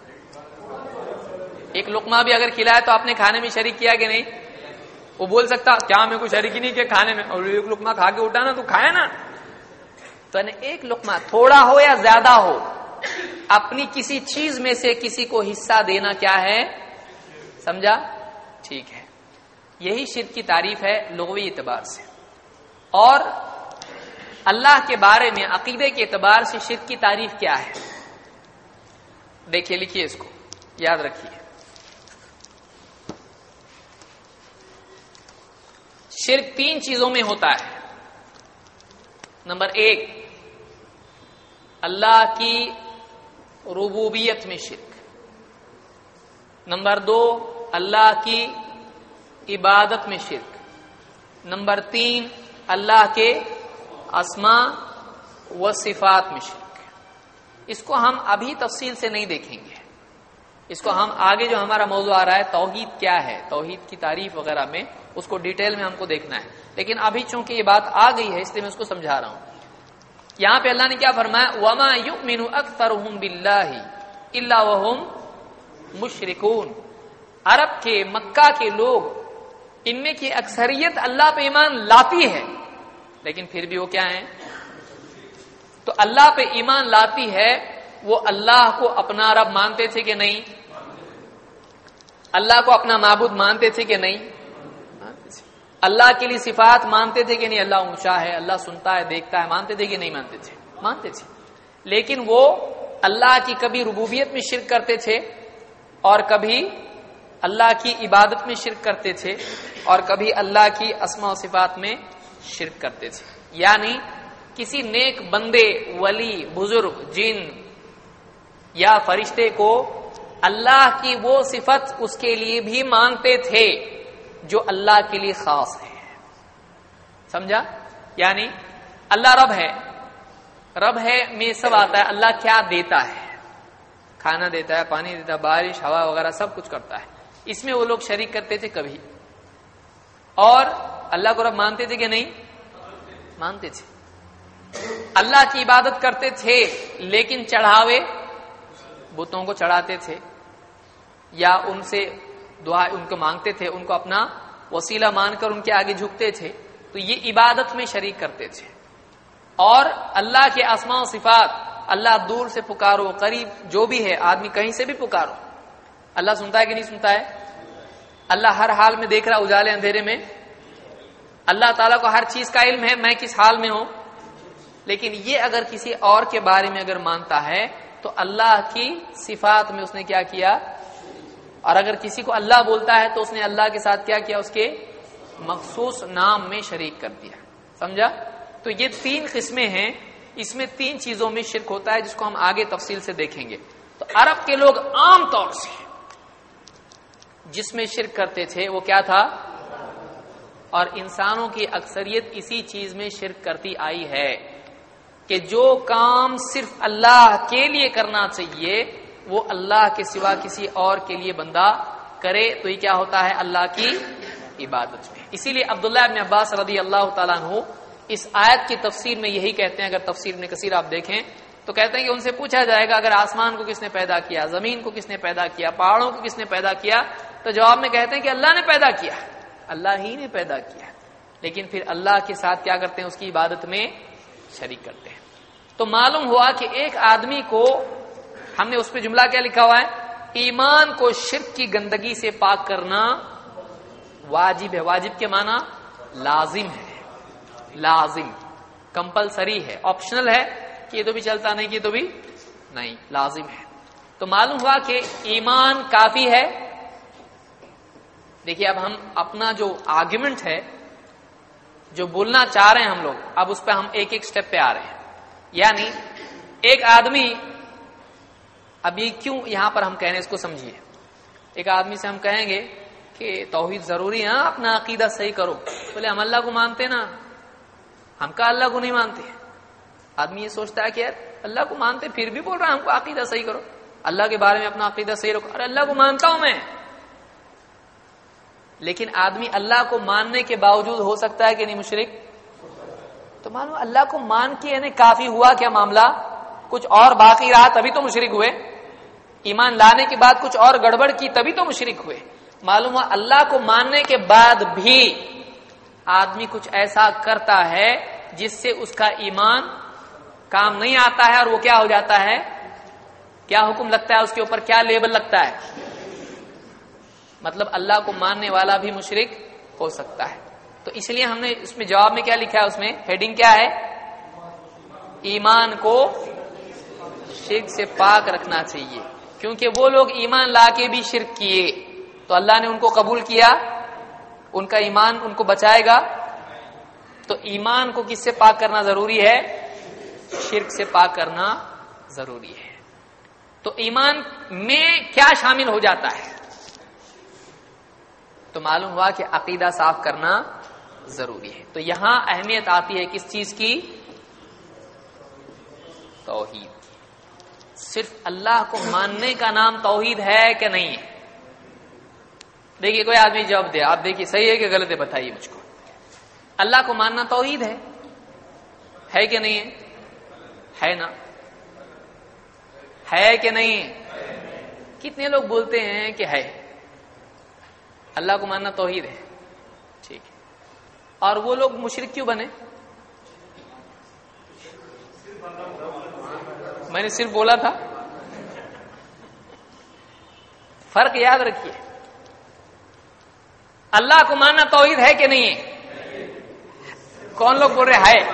ایک لقمہ بھی اگر کھلایا تو آپ نے کھانے میں شریک کیا کہ نہیں؟ وہ بول سکتا کیا میں کوئی شریک ہی نہیں کیا کھانے میں، اور ایک لقمہ کھا کے اٹھا نا تو کھایا نا. تو ایک لقمہ تھوڑا ہو یا زیادہ ہو، اپنی کسی چیز میں سے کسی کو حصہ دینا کیا ہے؟ سمجھا؟ ٹھیک ہے. یہی شرک کی تعریف ہے لغوی اعتبار سے. اور اللہ کے بارے میں عقیدے کے اعتبار سے شرک کی تعریف کیا ہے؟ دیکھیے، لکھیے، اس کو یاد رکھیے. شرک تین چیزوں میں ہوتا ہے. نمبر ایک اللہ کی ربوبیت میں شرک. نمبر دو اللہ کی عبادت میں شرک. نمبر تین اللہ کے اسماء و صفات میں شرک. اس کو ہم ابھی تفصیل سے نہیں دیکھیں گے، اس کو ہم آگے جو ہمارا موضوع آ رہا ہے توحید کیا ہے، توحید کی تعریف وغیرہ میں اس کو ڈیٹیل میں ہم کو دیکھنا ہے. لیکن ابھی چونکہ یہ بات آ گئی ہے اس لیے میں اس کو سمجھا رہا ہوں. یہاں پہ اللہ نے کیا فرمایا؟ وَمَا يُؤْمِنُ أَكْثَرُهُمْ بِاللَّهِ إِلَّا وَهُمْ مُشْرِكُونَ. عرب کے، مکہ کے لوگ، ان میں کی اکثریت اللہ پہ ایمان لاتی ہے لیکن پھر بھی وہ کیا ہیں؟ تو اللہ پہ ایمان لاتی ہے، وہ اللہ کو اپنا رب مانتے تھے کہ نہیں؟ اللہ کو اپنا معبود مانتے تھے کہ نہیں؟ اللہ کے لیے صفات مانتے تھے کہ نہیں؟ اللہ اونچا ہے، اللہ سنتا ہے، دیکھتا ہے، مانتے تھے کہ نہیں مانتے تھے؟ مانتے تھے. لیکن وہ اللہ کی کبھی ربوبیت میں شرک کرتے تھے، اور کبھی اللہ کی عبادت میں شرک کرتے تھے، اور کبھی اللہ کی اسماء و صفات میں شرک کرتے تھے. یعنی کسی نیک بندے، ولی، بزرگ، جن یا فرشتے کو اللہ کی وہ صفت اس کے لیے بھی مانتے تھے جو اللہ کے لیے خاص ہے. سمجھا؟ یعنی اللہ رب ہے، رب ہے میں سب آتا ہے، اللہ کیا دیتا ہے، کھانا دیتا ہے، پانی دیتا ہے، بارش ہوا وغیرہ سب کچھ کرتا ہے، اس میں وہ لوگ شریک کرتے تھے کبھی؟ اور اللہ کو رب مانتے تھے کہ نہیں؟ مانتے تھے۔ اللہ کی عبادت کرتے تھے لیکن چڑھاوے بتوں کو چڑھاتے تھے یا ان سے دعا ان کو مانگتے تھے، ان کو اپنا وسیلہ مان کر ان کے آگے جھکتے تھے، تو یہ عبادت میں شریک کرتے تھے۔ اور اللہ کے اسماء و صفات، اللہ دور سے پکارو قریب جو بھی ہے، آدمی کہیں سے بھی پکارو، اللہ سنتا ہے کہ نہیں سنتا ہے؟ اللہ ہر حال میں دیکھ رہا، اجالے اندھیرے میں، اللہ تعالیٰ کو ہر چیز کا علم ہے میں کس حال میں ہوں۔ لیکن یہ اگر کسی اور کے بارے میں اگر مانتا ہے تو اللہ کی صفات میں اس نے کیا کیا، اور اگر کسی کو اللہ بولتا ہے تو اس نے اللہ کے ساتھ کیا کیا، اس کے مخصوص نام میں شریک کر دیا۔ سمجھا؟ تو یہ تین قسمیں ہیں، اس میں تین چیزوں میں شرک ہوتا ہے جس کو ہم آگے تفصیل سے دیکھیں گے۔ تو عرب کے لوگ عام طور سے جس میں شرک کرتے تھے وہ کیا تھا؟ اور انسانوں کی اکثریت اسی چیز میں شرک کرتی آئی ہے کہ جو کام صرف اللہ کے لیے کرنا چاہیے وہ اللہ کے سوا کسی اور کے لیے بندہ کرے تو یہ کیا ہوتا ہے؟ اللہ کی عبادت میں۔ اسی لیے عبداللہ ابن عباس رضی اللہ تعالیٰ عنہ اس آیت کی تفسیر میں یہی کہتے ہیں، اگر تفسیر ابن کثیر آپ دیکھیں تو کہتے ہیں کہ ان سے پوچھا جائے گا اگر آسمان کو کس نے پیدا کیا، زمین کو کس نے پیدا کیا، پہاڑوں کو کس نے پیدا کیا، تو جواب میں کہتے ہیں کہ اللہ نے پیدا کیا، اللہ ہی نے پیدا کیا، لیکن پھر اللہ کے ساتھ کیا کرتے ہیں؟ اس کی عبادت میں شریک کرتے ہیں۔ تو معلوم ہوا کہ ایک آدمی کو، ہم نے اس پہ جملہ کیا لکھا ہوا ہے؟ ایمان کو شرک کی گندگی سے پاک کرنا واجب ہے۔ واجب کے معنی لازم ہے، لازم، کمپلسری ہے، آپشنل ہے کہ یہ تو بھی چلتا نہیں، یہ تو بھی نہیں، لازم ہے۔ تو معلوم ہوا کہ ایمان کافی ہے۔ دیکھیے اب ہم اپنا جو آرگیومنٹ ہے، جو بولنا چاہ رہے ہیں ہم لوگ، اب اس پہ ہم ایک ایک سٹیپ پہ آ رہے ہیں۔ یعنی ایک آدمی، اب یہ کیوں یہاں پر ہم کہنے اس کو سمجھیے، ایک آدمی سے ہم کہیں گے کہ توحید ضروری ہے، اپنا عقیدہ صحیح کرو، بولے ہم اللہ کو مانتے نا، ہم کا اللہ کو نہیں مانتے۔ آدمی یہ سوچتا ہے کہ یار اللہ کو مانتے پھر بھی بول رہا ہے ہم کو عقیدہ صحیح کرو، اللہ کے بارے میں اپنا عقیدہ صحیح رکھو، ارے اللہ کو مانتا ہوں میں۔ لیکن آدمی اللہ کو ماننے کے باوجود ہو سکتا ہے کہ نہیں مشرک؟ تو معلوم اللہ کو مان کے یعنی کافی ہوا کیا معاملہ؟ کچھ اور باقی رہا تبھی تو مشرک ہوئے، ایمان لانے کے بعد کچھ اور گڑبڑ کی تبھی تو مشرک ہوئے۔ معلوم ہوا اللہ کو ماننے کے بعد بھی آدمی کچھ ایسا کرتا ہے جس سے اس کا ایمان کام نہیں آتا ہے، اور وہ کیا ہو جاتا ہے؟ کیا حکم لگتا ہے اس کے اوپر؟ کیا لیبل لگتا ہے؟ مطلب اللہ کو ماننے والا بھی مشرک ہو سکتا ہے۔ تو اس لیے ہم نے اس میں جواب میں کیا لکھا ہے، اس میں ہیڈنگ کیا ہے؟ ایمان کو شرک سے پاک رکھنا چاہیے، کیونکہ وہ لوگ ایمان لا کے بھی شرک کیے تو اللہ نے ان کو قبول کیا، ان کا ایمان ان کو بچائے گا؟ تو ایمان کو کس سے پاک کرنا ضروری ہے؟ شرک سے پاک کرنا ضروری ہے۔ تو ایمان میں کیا شامل ہو جاتا ہے؟ تو معلوم ہوا کہ عقیدہ صاف کرنا ضروری ہے۔ تو یہاں اہمیت آتی ہے کس چیز کی؟ توحید۔ صرف اللہ کو ماننے کا نام توحید ہے کہ نہیں ہے؟ دیکھیے کوئی آدمی جواب دے، آپ دیکھیے صحیح ہے کہ غلط ہے، بتائیے مجھ کو۔ اللہ کو ماننا توحید ہے، ہے کہ نہیں ہے؟ ہے نا؟ ہے کہ نہیں؟ کتنے لوگ بولتے ہیں کہ ہے، اللہ کو ماننا توحید ہے، ٹھیک ہے، اور وہ لوگ مشرک کیوں بنے؟ میں نے صرف بولا تھا، فرق یاد رکھیے۔ اللہ کو ماننا توحید ہے کہ نہیں ہے؟ کون لوگ بول رہے ہے؟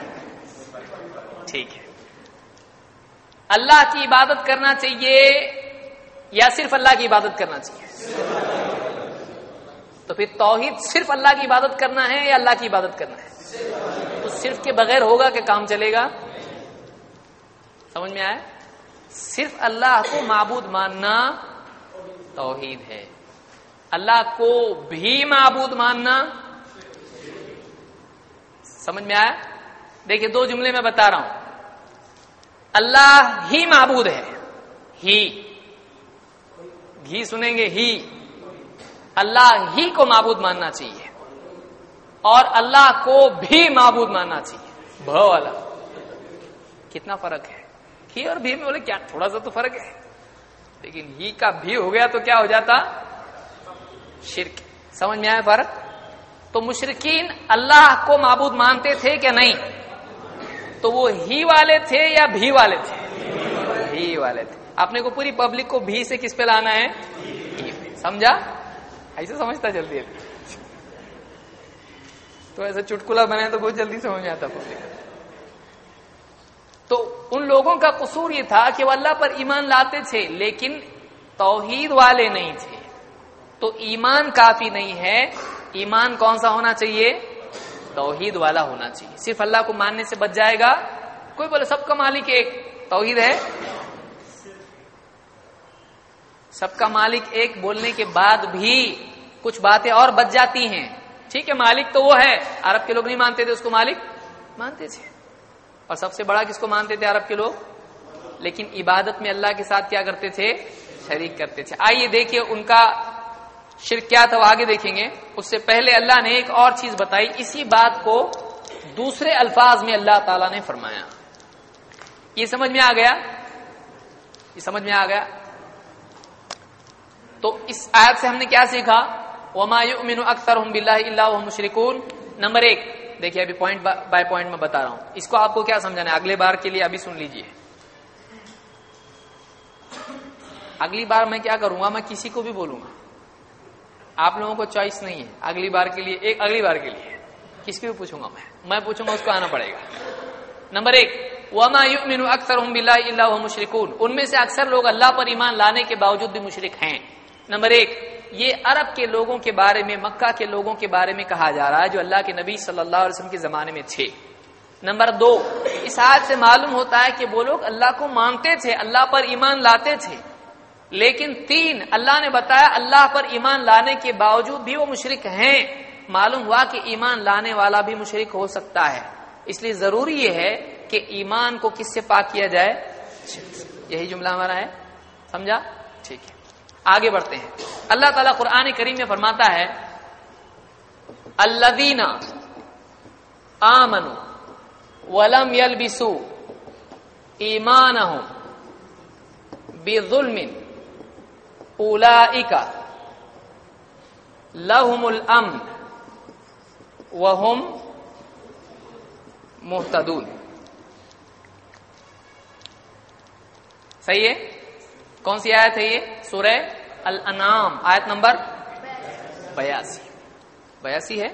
ٹھیک ہے۔ اللہ کی عبادت کرنا چاہیے یا صرف اللہ کی عبادت کرنا چاہیے؟ تو پھر توحید صرف اللہ کی عبادت کرنا ہے یا اللہ کی عبادت کرنا ہے؟ تو صرف کے بغیر ہوگا کہ کام چلے گا؟ سمجھ میں آیا؟ صرف اللہ کو معبود ماننا توحید ہے، اللہ کو بھی معبود ماننا سمجھ میں آیا؟ دیکھیے دو جملے میں بتا رہا ہوں. اللہ ہی معبود ہے، ہی ہی سنیں گے، ہی اللہ ہی کو معبود ماننا چاہیے اور اللہ کو بھی معبود ماننا چاہیے. بھو والا کتنا فرق ہے، ہی اور بھی میں بولے کیا تھوڑا سا تو فرق ہے، لیکن ہی کا بھی ہو گیا تو کیا ہو جاتا؟ شرک. سمجھ میں آیا فرق؟ تو مشرکین اللہ کو معبود مانتے تھے کہ نہیں؟ تو وہ ہی والے تھے یا بھی والے تھے؟ ہی والے تھے. اپنے کو پوری پبلک کو بھی سے کس پہ لانا ہے؟ سمجھا؟ ایسے سمجھتا جلدی ہے تو ایسا چٹکلا بنے تو بہت جلدی سمجھ میں آتا پبلک. تو ان لوگوں کا قصور یہ تھا کہ وہ اللہ پر ایمان لاتے تھے لیکن توحید والے نہیں تھے. تو ایمان کافی نہیں ہے، ایمان کون سا ہونا چاہیے؟ توحید والا ہونا چاہیے. صرف اللہ کو ماننے سے بچ جائے گا؟ کوئی بولے سب کا مالک ایک، توحید ہے. سب کا مالک ایک بولنے کے بعد بھی کچھ باتیں اور بچ جاتی ہیں. ٹھیک ہے مالک تو وہ ہے، عرب کے لوگ نہیں مانتے تھے اس کو مالک، مانتے تھے. اور سب سے بڑا کس کو مانتے تھے عرب کے لوگ؟ لیکن عبادت میں اللہ کے ساتھ کیا کرتے تھے؟ شریک کرتے تھے. آئیے دیکھیے ان کا شرک کیا تھا، وہ آگے دیکھیں گے. اس سے پہلے اللہ نے ایک اور چیز بتائی. اسی بات کو دوسرے الفاظ میں اللہ تعالیٰ نے فرمایا. یہ سمجھ میں آ گیا؟ یہ سمجھ میں آ گیا؟ تو اس آیت سے ہم نے کیا سیکھا؟ وَمَا يُؤْمِنُ أَكْثَرُهُمْ بِاللَّهِ إِلَّا وَهُمْ مُشْرِكُونَ. نمبر ایک دیکھیے، ابھی پوائنٹ بائی پوائنٹ میں بتا رہا ہوں. اس کو آپ کو کیا سمجھانا ہے اگلے بار کے لیے ابھی سن لیجئے. اگلی بار میں کیا کروں گا، میں کسی کو بھی بولوں گا، آپ لوگوں کو چوائس نہیں ہے. اگلی بار کے لیے ایک اگلی بار کے لیے کس کی بھی پوچھوں گا، میں میں پوچھوں گا اس کو آنا پڑے گا. نمبر ایک وَمَا يُؤْمِنُ أَكْثَرُهُمْ بِاللَّهِ إِلَّا وَهُمْ مُشْرِكُونَ. ان میں سے اکثر لوگ اللہ پر ایمان لانے کے باوجود بھی مشرک ہیں. نمبر ایک یہ عرب کے لوگوں کے بارے میں، مکہ کے لوگوں کے بارے میں کہا جا رہا ہے جو اللہ کے نبی صلی اللہ علیہ وسلم کے زمانے میں تھے. نمبر دو اس آیت سے معلوم ہوتا ہے کہ وہ لوگ اللہ کو مانتے تھے، اللہ پر ایمان لاتے تھے. لیکن تین اللہ نے بتایا اللہ پر ایمان لانے کے باوجود بھی وہ مشرک ہیں. معلوم ہوا کہ ایمان لانے والا بھی مشرک ہو سکتا ہے. اس لیے ضروری یہ ہے کہ ایمان کو کس سے پاک کیا جائے؟ یہی جملہ ہمارا ہے، سمجھا؟ ٹھیک ہے آگے بڑھتے ہیں. اللہ تعالیٰ قرآن کریم میں فرماتا ہے الذین آمنوا ولم یلبسوا ایمانہم بظلم اولئک لهم الامن وهم مہتدون. صحیح ہے؟ کون سی آیت ہے یہ؟ سورہ الانعام آیت نمبر بیاسی. بیاسی ہے.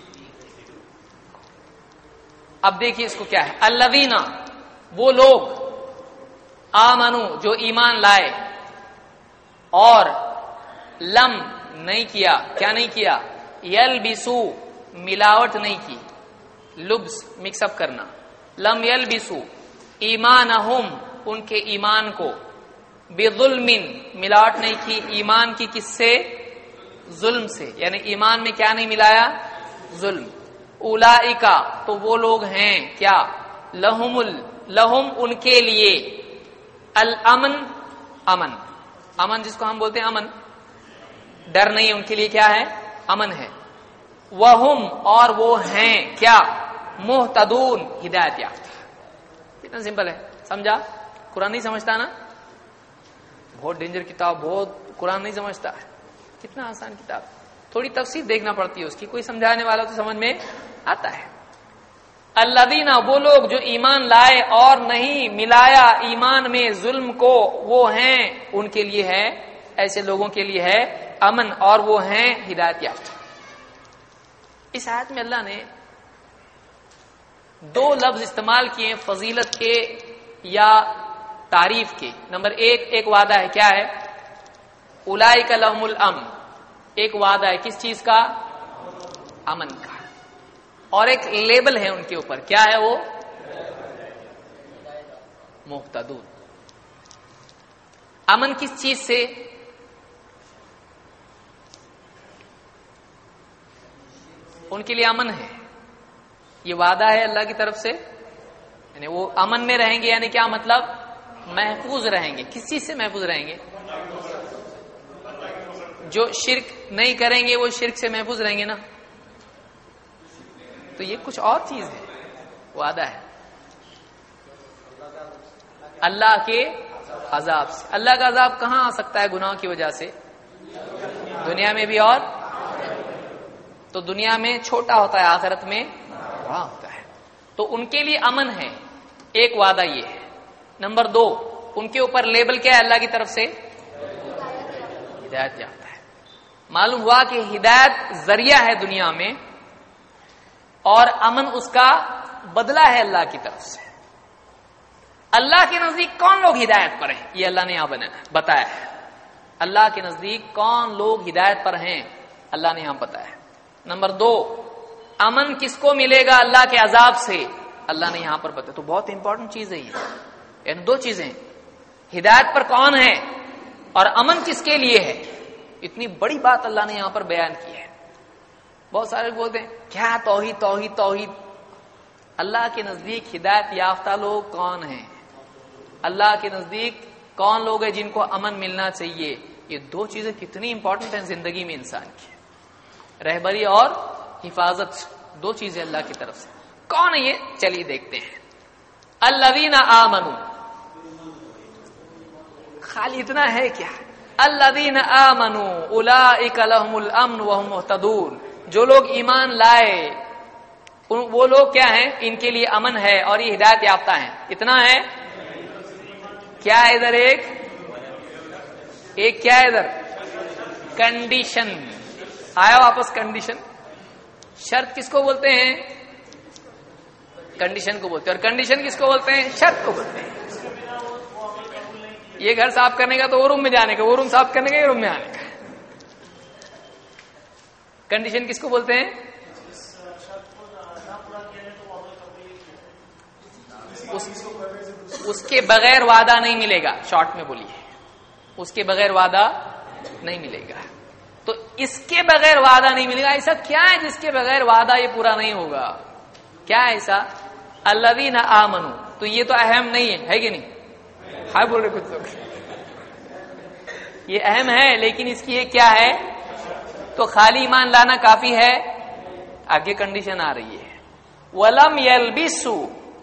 اب دیکھیے اس کو کیا ہے. الذین وہ لوگ آمنو جو ایمان لائے اور لم نہیں کیا، کیا نہیں کیا؟ یلبسو ملاوٹ نہیں کی، لبس مکس اپ کرنا. لم یلبسو ایمانہم ان کے ایمان کو، بظلم ملاوٹ نہیں کی ایمان کی، کس سے؟ ظلم سے. یعنی ایمان میں کیا نہیں ملایا؟ ظلم. اولئک تو وہ لوگ ہیں کیا؟ لہم ال لہم ان کے لیے الامن امن. امن جس کو ہم بولتے ہیں امن، ڈر نہیں، ان کے لیے کیا ہے؟ امن ہے. وہم اور وہ ہیں کیا؟ مہتدون ہدایت یافتہ. کتنا سمپل ہے، سمجھا؟ قرآن نہیں سمجھتا نا؟ بہت ڈینجر کتاب، بہت قرآن نہیں سمجھتا. کتنا آسان کتاب، تھوڑی تفسیر دیکھنا پڑتی ہے اس کی، کوئی سمجھانے والا تو سمجھ میں آتا ہے. الذین وہ لوگ جو ایمان لائے اور نہیں ملایا ایمان میں ظلم کو، وہ ہیں ان کے لیے ہے، ایسے لوگوں کے لیے ہے امن اور وہ ہیں ہدایت یافتہ. اس آیت میں اللہ نے دو لفظ استعمال کیے فضیلت کے یا تعریف کے. نمبر ایک ایک وعدہ ہے، کیا ہے؟ اولئک لهم الامن. ایک وعدہ ہے کس چیز کا؟ امن کا. اور ایک لیبل ہے ان کے اوپر، کیا ہے وہ؟ مہتدون. امن کس چیز سے؟ ان کے لیے امن ہے یہ وعدہ ہے اللہ کی طرف سے، یعنی وہ امن میں رہیں گے، یعنی کیا مطلب؟ محفوظ رہیں گے. کس چیز سے محفوظ رہیں گے؟ جو شرک نہیں کریں گے وہ شرک سے محفوظ رہیں گے نا. تو یہ کچھ اور چیز ہے، وعدہ ہے اللہ کے عذاب سے. اللہ کا عذاب کہاں آ سکتا ہے گناہ کی وجہ سے؟ دنیا میں بھی، اور تو دنیا میں چھوٹا ہوتا ہے، آخرت میں بڑا ہوتا ہے. تو ان کے لیے امن ہے. ایک وعدہ یہ ہے. نمبر دو، ان کے اوپر لیبل کیا ہے اللہ کی طرف سے؟ ہدایت یافتہ ہے. معلوم ہوا کہ ہدایت ذریعہ ہے دنیا میں، اور امن اس کا بدلہ ہے اللہ کی طرف سے. اللہ کے نزدیک کون لوگ ہدایت پر ہیں؟ یہ اللہ نے یہاں بتایا ہے. اللہ کے نزدیک کون لوگ ہدایت پر ہیں اللہ نے یہاں بتایا ہے. نمبر دو، امن کس کو ملے گا اللہ کے عذاب سے؟ اللہ نے یہاں پر بتایا. تو بہت امپورٹنٹ چیز ہے یہ. یعنی دو چیزیں، ہدایت پر کون ہے اور امن کس کے لیے ہے. اتنی بڑی بات اللہ نے یہاں پر بیان کی ہے. بہت سارے بولتے ہیں کیا توحید توحید توحید. اللہ کے نزدیک ہدایت یافتہ لوگ کون ہیں؟ اللہ کے نزدیک کون لوگ ہیں جن کو امن ملنا چاہیے؟ یہ دو چیزیں کتنی امپورٹنٹ ہیں زندگی میں انسان کی، رہبری اور حفاظت. دو چیزیں اللہ کی طرف سے. کون ہے یہ؟ چلیے دیکھتے ہیں. الذین آمنوا، خالی اتنا ہے کیا؟ الذین آمنوا اولئک لهم الامن وهم مهتدون. جو لوگ ایمان لائے وہ لوگ کیا ہیں؟ ان کے لیے امن ہے اور یہ ہدایت یافتہ ہیں. اتنا ہے کیا؟ ادھر ایک ایک کیا ہے ادھر؟ کنڈیشن آیا واپس. کنڈیشن، شرط کس کو بولتے ہیں؟ کنڈیشن کو بولتے ہیں. اور کنڈیشن کس کو بولتے ہیں؟ شرط کو بولتے ہیں. یہ گھر صاف کرنے کا تو وہ روم میں جانے کا، وہ روم صاف کرنے کا، یہ روم میں آنے کا. کنڈیشن کس کو بولتے ہیں؟ اس, اس کے بغیر وعدہ نہیں ملے گا. شارٹ میں بولیے، اس کے بغیر وعدہ نہیں ملے گا. تو اس کے بغیر وعدہ نہیں ملے گا. ایسا کیا ہے جس کے بغیر وعدہ یہ پورا نہیں ہوگا؟ کیا ہے ایسا؟ الذین آمنوا. تو یہ تو اہم نہیں ہے، ہے کہ نہیں؟ ہاں بول رہے کچھ لوگ. یہ اہم ہے لیکن اس کی یہ کیا ہے؟ تو خالی ایمان لانا کافی ہے؟ آگے کنڈیشن آ رہی ہے. وَلَمْ يَلْبِسُوا،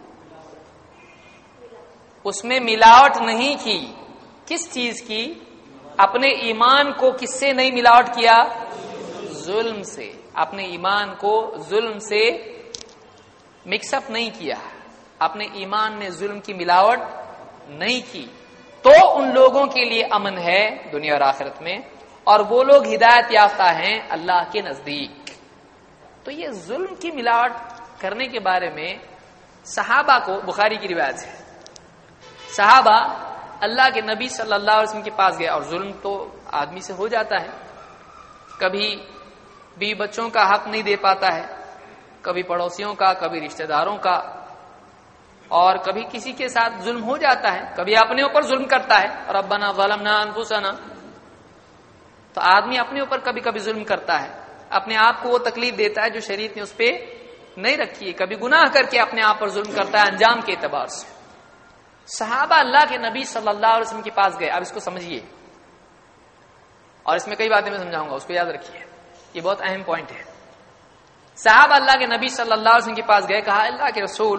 اس میں ملاوٹ نہیں کی. کس چیز کی؟ اپنے ایمان کو کس سے نہیں ملاوٹ کیا؟ ظلم سے. اپنے ایمان کو ظلم سے مکس اپ نہیں کیا، اپنے ایمان میں ظلم کی ملاوٹ نہیں کی. تو ان لوگوں کے لیے امن ہے دنیا اور آخرت میں، اور وہ لوگ ہدایت یافتہ ہیں اللہ کے نزدیک. تو یہ ظلم کی ملاوٹ کرنے کے بارے میں صحابہ کو، بخاری کی روایت ہے، صحابہ اللہ کے نبی صلی اللہ علیہ وسلم کے پاس گئے. اور ظلم تو آدمی سے ہو جاتا ہے، کبھی بھی بچوں کا حق نہیں دے پاتا ہے، کبھی پڑوسیوں کا، کبھی رشتہ داروں کا، اور کبھی کسی کے ساتھ ظلم ہو جاتا ہے، کبھی اپنے اوپر ظلم کرتا ہے. ربنا ظلمنا انفسنا. تو آدمی اپنے اوپر کبھی کبھی ظلم کرتا ہے، اپنے آپ کو وہ تکلیف دیتا ہے جو شریعت نے اس پہ نہیں رکھی ہے. کبھی گناہ کر کے اپنے آپ پر ظلم کرتا ہے انجام کے اعتبار سے. صحابہ اللہ کے نبی صلی اللہ علیہ وسلم کے پاس گئے. اب اس کو سمجھیے، اور اس میں کئی باتیں میں سمجھاؤں گا، اس کو یاد رکھیے، یہ بہت اہم پوائنٹ ہے. صحابہ اللہ کے نبی صلی اللہ علیہ وسلم کے پاس گئے، کہا اللہ کے رسول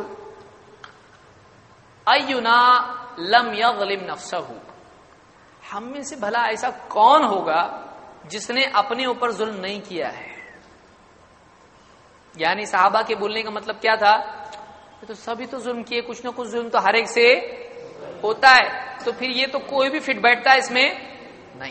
اینا لم یظلم نفسہ، ہم میں سے بھلا ایسا کون ہوگا جس نے اپنے اوپر ظلم نہیں کیا ہے. یعنی صحابہ کے بولنے کا مطلب کیا تھا؟ تو سبھی تو ظلم کیے، کچھ نہ کچھ ظلم تو ہر ایک سے ہوتا ہے، تو پھر یہ تو کوئی بھی فٹ بیٹھتا ہے اس میں نہیں.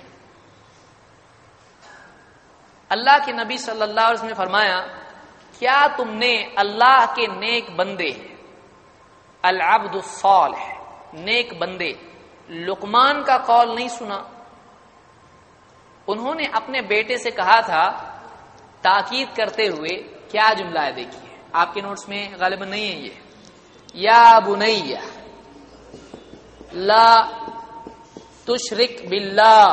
اللہ کے نبی صلی اللہ علیہ وسلم نے فرمایا کیا تم نے اللہ کے نیک بندے العبد الصالح نیک بندے لقمان کا قول نہیں سنا؟ انہوں نے اپنے بیٹے سے کہا تھا تاکید کرتے ہوئے، کیا جملہ ہے دیکھیے، آپ کے نوٹس میں غالباً نہیں ہے یہ، یا بنی لا تشرک باللہ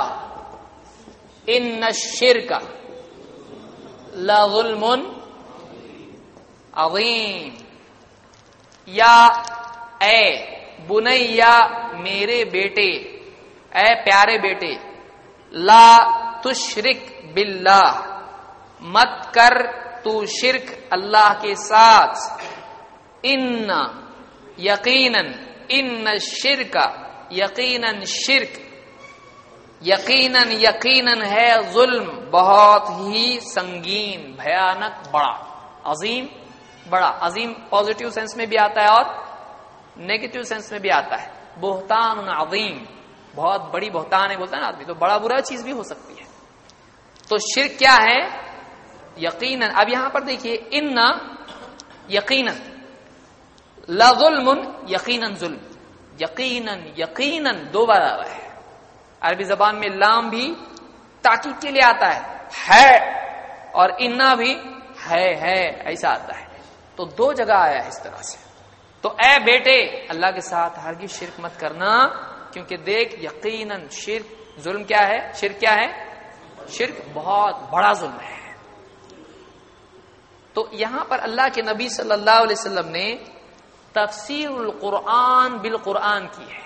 ان الشرک لظلم عظیم. یا اے بنیا میرے بیٹے، اے پیارے بیٹے، لا تشرک باللہ مت کر تو شرک اللہ کے ساتھ، ان یقیناً ان الشرک یقیناً شرک یقیناً یقیناً ہے ظلم بہت ہی سنگین، بھیانک، بڑا. عظیم بڑا، عظیم پازیٹیو سینس میں بھی آتا ہے اور نیگیٹو سینس میں بھی آتا ہے. بہتان عظیم، بہت بڑی بہتان ہے بولتا ہے نا آدمی، تو بڑا برا چیز بھی ہو سکتی ہے. تو شرک کیا ہے؟ یقیناً. اب یہاں پر دیکھیے ان یقیناً، لا ظلم یقیناً ظلم، یقیناً یقیناً دو بار آ رہا ہے. عربی زبان میں لام بھی تاکید کے لیے آتا ہے ہے، اور انا بھی ہے ہے ایسا آتا ہے. تو دو جگہ آیا ہے اس طرح سے. تو اے بیٹے اللہ کے ساتھ ہرگز شرک مت کرنا، کیونکہ دیکھ یقیناً شرک ظلم کیا ہے؟ شرک کیا ہے؟ شرک بہت بڑا ظلم ہے. تو یہاں پر اللہ کے نبی صلی اللہ علیہ وسلم نے تفسیر القرآن بالقرآن کی ہے.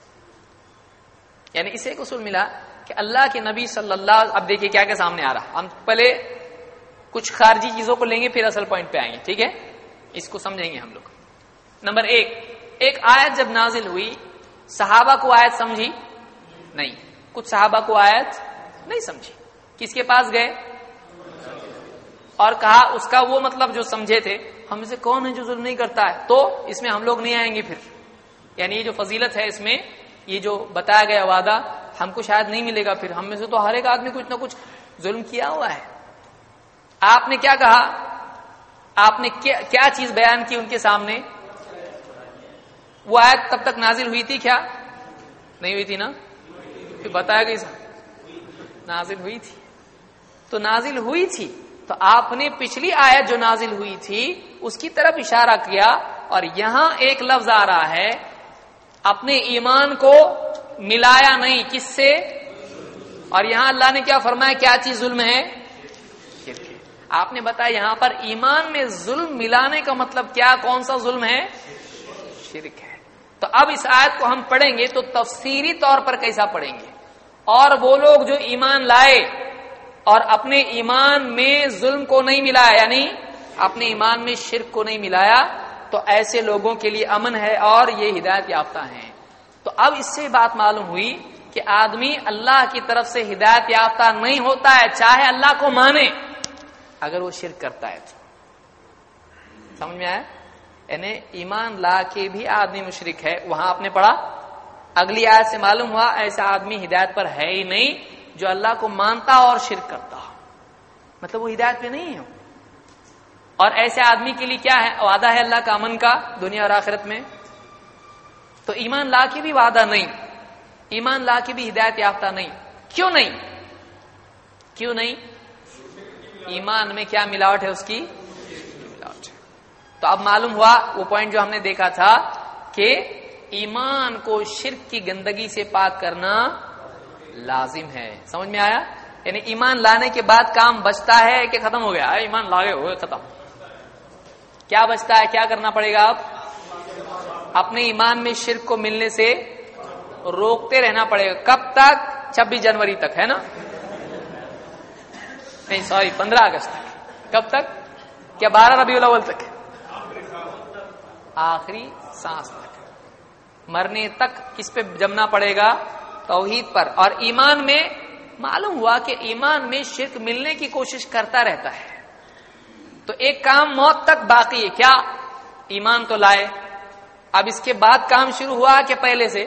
یعنی اسے ایک اصول ملا کہ اللہ کے نبی صلی اللہ، اب دیکھیے کیا کیا سامنے آ رہا. ہم پہلے کچھ خارجی چیزوں کو لیں گے پھر اصل پوائنٹ پہ آئیں گے، ٹھیک ہے؟ اس کو سمجھیں گے ہم لوگ. نمبر ایک، ایک آیت جب نازل ہوئی صحابہ کو آیت سمجھی نہیں، کچھ صحابہ کو آیت نہیں سمجھی. کس کے پاس گئے اور کہا اس کا وہ مطلب جو سمجھے تھے، ہم سے کون ہے جو ظلم نہیں کرتا ہے، تو اس میں ہم لوگ نہیں آئیں گے پھر. یعنی یہ جو فضیلت ہے اس میں، یہ جو بتایا گیا وعدہ ہم کو شاید نہیں ملے گا پھر. ہم میں سے تو ہر ایک آدمی کچھ نہ کچھ ظلم کیا ہوا ہے. آپ نے کیا کہا؟ آپ نے کیا, کیا چیز بیان کی ان کے سامنے؟ وہ آیت تب تک نازل ہوئی تھی کیا؟ نہیں ہوئی تھی نا؟ پھر بتایا گیا نازل ہوئی تھی. تو نازل ہوئی تھی تو آپ نے پچھلی آیت جو نازل ہوئی تھی اس کی طرف اشارہ کیا، اور یہاں ایک لفظ آ رہا ہے اپنے ایمان کو ملایا نہیں کس سے. اور یہاں اللہ نے کیا فرمایا؟ کیا چیز ظلم ہے؟ آپ نے بتایا یہاں پر ایمان میں ظلم ملانے کا مطلب کیا، کون سا ظلم ہے؟ شرک ہے. تو اب اس آیت کو ہم پڑھیں گے تو تفسیری طور پر کیسا پڑھیں گے. اور وہ لوگ جو ایمان لائے اور اپنے ایمان میں ظلم کو نہیں ملایا، یعنی اپنے ایمان میں شرک کو نہیں ملایا، تو ایسے لوگوں کے لیے امن ہے اور یہ ہدایت یافتہ ہیں. تو اب اس سے بات معلوم ہوئی کہ آدمی اللہ کی طرف سے ہدایت یافتہ نہیں ہوتا ہے چاہے اللہ کو مانے، اگر وہ شرک کرتا ہے تو. سمجھ میں آیا؟ یعنی ایمان لا کے بھی آدمی مشرک ہے. وہاں آپ نے پڑھا اگلی آیت سے معلوم ہوا ایسا آدمی ہدایت پر ہے ہی نہیں جو اللہ کو مانتا اور شرک کرتا، مطلب وہ ہدایت پہ نہیں ہے. اور ایسے آدمی کے لیے کیا ہے؟ وعدہ ہے اللہ کا امن کا دنیا اور آخرت میں. تو ایمان لا کے بھی وعدہ نہیں، ایمان لا کے بھی ہدایت یافتہ نہیں. کیوں نہیں؟ کیوں نہیں؟ ایمان میں کیا ملاوٹ ہے؟ اس کی ملاوٹ ہے. تو اب معلوم ہوا وہ پوائنٹ جو ہم نے دیکھا تھا کہ ایمان کو شرک کی گندگی سے پاک کرنا لازم ہے. سمجھ میں آیا؟ یعنی ایمان لانے کے بعد کام بچتا ہے کہ ختم ہو گیا؟ ایمان لاگے ہوئے ختم. کیا بچتا ہے؟ کیا کرنا پڑے گا؟ اب اپنے ایمان میں شرک کو ملنے سے روکتے رہنا پڑے گا. کب تک؟ چھبیس جنوری تک، ہے نا؟ نہیں سوری پندرہ اگست تک. کب تک؟ کیا بارہ ربیع الاول تک؟ آخری سانس تک، مرنے تک. کس پہ جمنا پڑے گا؟ توحید پر. اور ایمان میں معلوم ہوا کہ ایمان میں شرک ملنے کی کوشش کرتا رہتا ہے. تو ایک کام موت تک باقی ہے. کیا؟ ایمان تو لائے، اب اس کے بعد کام شروع ہوا کہ پہلے سے؟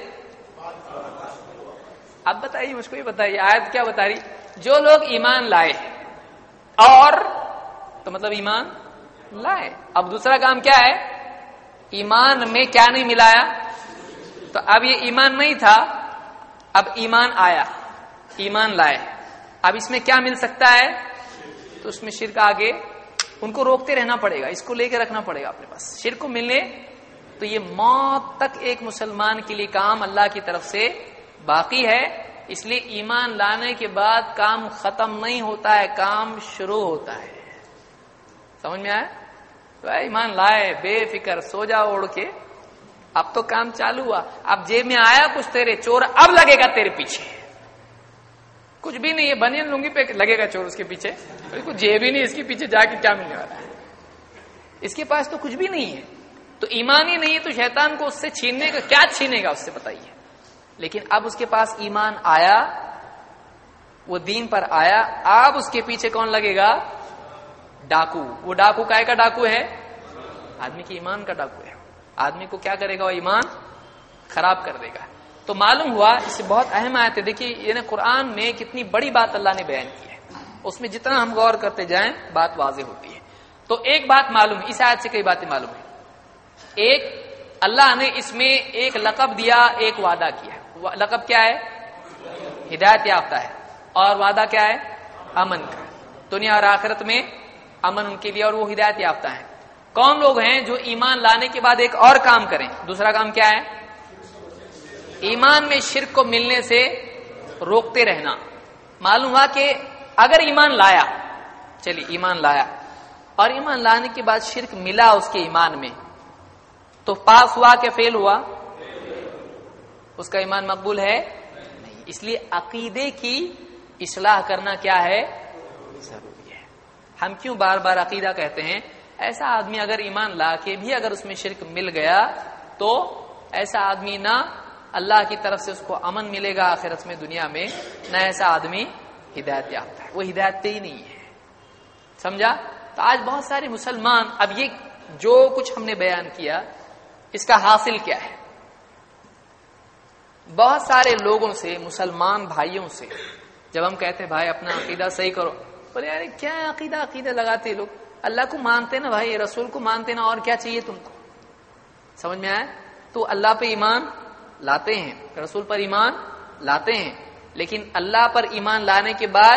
اب بتائیے مجھ کو، یہ بتائیے آیت کیا بتا رہی؟ جو لوگ ایمان لائے اور تو مطلب ایمان لائے. اب دوسرا کام کیا ہے؟ ایمان میں کیا نہیں ملایا. تو اب یہ ایمان نہیں تھا، اب ایمان آیا، ایمان لائے. اب اس میں کیا مل سکتا ہے؟ تو اس میں شرک آگے ان کو روکتے رہنا پڑے گا، اس کو لے کے رکھنا پڑے گا اپنے پاس. شرک کو ملنے تو یہ موت تک ایک مسلمان کے لیے کام اللہ کی طرف سے باقی ہے. اس لیے ایمان لانے کے بعد کام ختم نہیں ہوتا ہے، کام شروع ہوتا ہے. سمجھ میں آیا؟ ایمان لائے بے فکر سو جاؤ اوڑھ کے، اب تو کام چالو ہوا، اب جیب میں آیا کچھ تیرے چور اب لگے گا تیرے پیچھے، کچھ بھی نہیں ہے بنیان لنگی پہ لگے گا چور اس کے پیچھے، کچھ جیب ہی نہیں اس کے پیچھے جا کے کیا ملنے والا ہے، اس کے پاس تو کچھ بھی نہیں ہے، تو ایمان ہی نہیں ہے تو شیطان کو اس سے چھیننے کا کیا چھینے گا اس سے بتائیے۔ لیکن اب اس کے پاس ایمان آیا، وہ دین پر آیا، اب اس کے پیچھے کون لگے گا؟ ڈاکو۔ وہ ڈاکو کائے کا ڈاکو ہے؟ آدمی کے ایمان کا ڈاکو ہے، آدمی کو کیا کرے گا؟ وہ ایمان خراب کر دے گا۔ تو معلوم ہوا اس سے بہت اہم آیت ہے، دیکھیے یہ قرآن میں کتنی بڑی بات اللہ نے بیان کی ہے، اس میں جتنا ہم غور کرتے جائیں بات واضح ہوتی ہے۔ تو ایک بات معلوم ہے، اس آیت سے کئی باتیں معلوم ہے۔ ایک، اللہ نے اس میں ایک لقب دیا، ایک وعدہ کیا۔ لقب کیا ہے؟ ہدایت یافتہ ہے، اور وعدہ کیا ہے؟ امن کا، دنیا اور آخرت میں امن ان کے لیے، اور وہ ہدایت یافتہ ہے۔ کون لوگ ہیں جو ایمان لانے کے بعد ایک اور کام کریں؟ دوسرا کام کیا ہے؟ ایمان میں شرک کو ملنے سے روکتے رہنا۔ معلوم ہوا کہ اگر ایمان لایا، چلیے ایمان لایا، اور ایمان لانے کے بعد شرک ملا اس کے ایمان میں، تو پاس ہوا کہ فیل ہوا؟ اس کا ایمان مقبول ہے نہیں۔ اس لیے عقیدے کی اصلاح کرنا کیا ہے؟ ضروری ہے۔ ہم کیوں بار بار عقیدہ کہتے ہیں؟ ایسا آدمی اگر ایمان لا کے بھی اگر اس میں شرک مل گیا تو ایسا آدمی نہ اللہ کی طرف سے اس کو امن ملے گا آخرت میں، دنیا میں، نہ ایسا آدمی ہدایت یافتہ ہے، وہ ہدایت ہی نہیں ہے۔ سمجھا؟ تو آج بہت سارے مسلمان، اب یہ جو کچھ ہم نے بیان کیا اس کا حاصل کیا ہے؟ بہت سارے لوگوں سے، مسلمان بھائیوں سے جب ہم کہتے ہیں بھائی اپنا عقیدہ صحیح کرو، بولے یار کیا عقیدہ عقیدہ لگاتے لوگ، اللہ کو مانتے نا بھائی، رسول کو مانتے نا، اور کیا چاہیے تم کو؟ سمجھ میں آیا؟ تو اللہ پہ ایمان لاتے ہیں، رسول پر ایمان لاتے ہیں، لیکن اللہ پر ایمان لانے کے بعد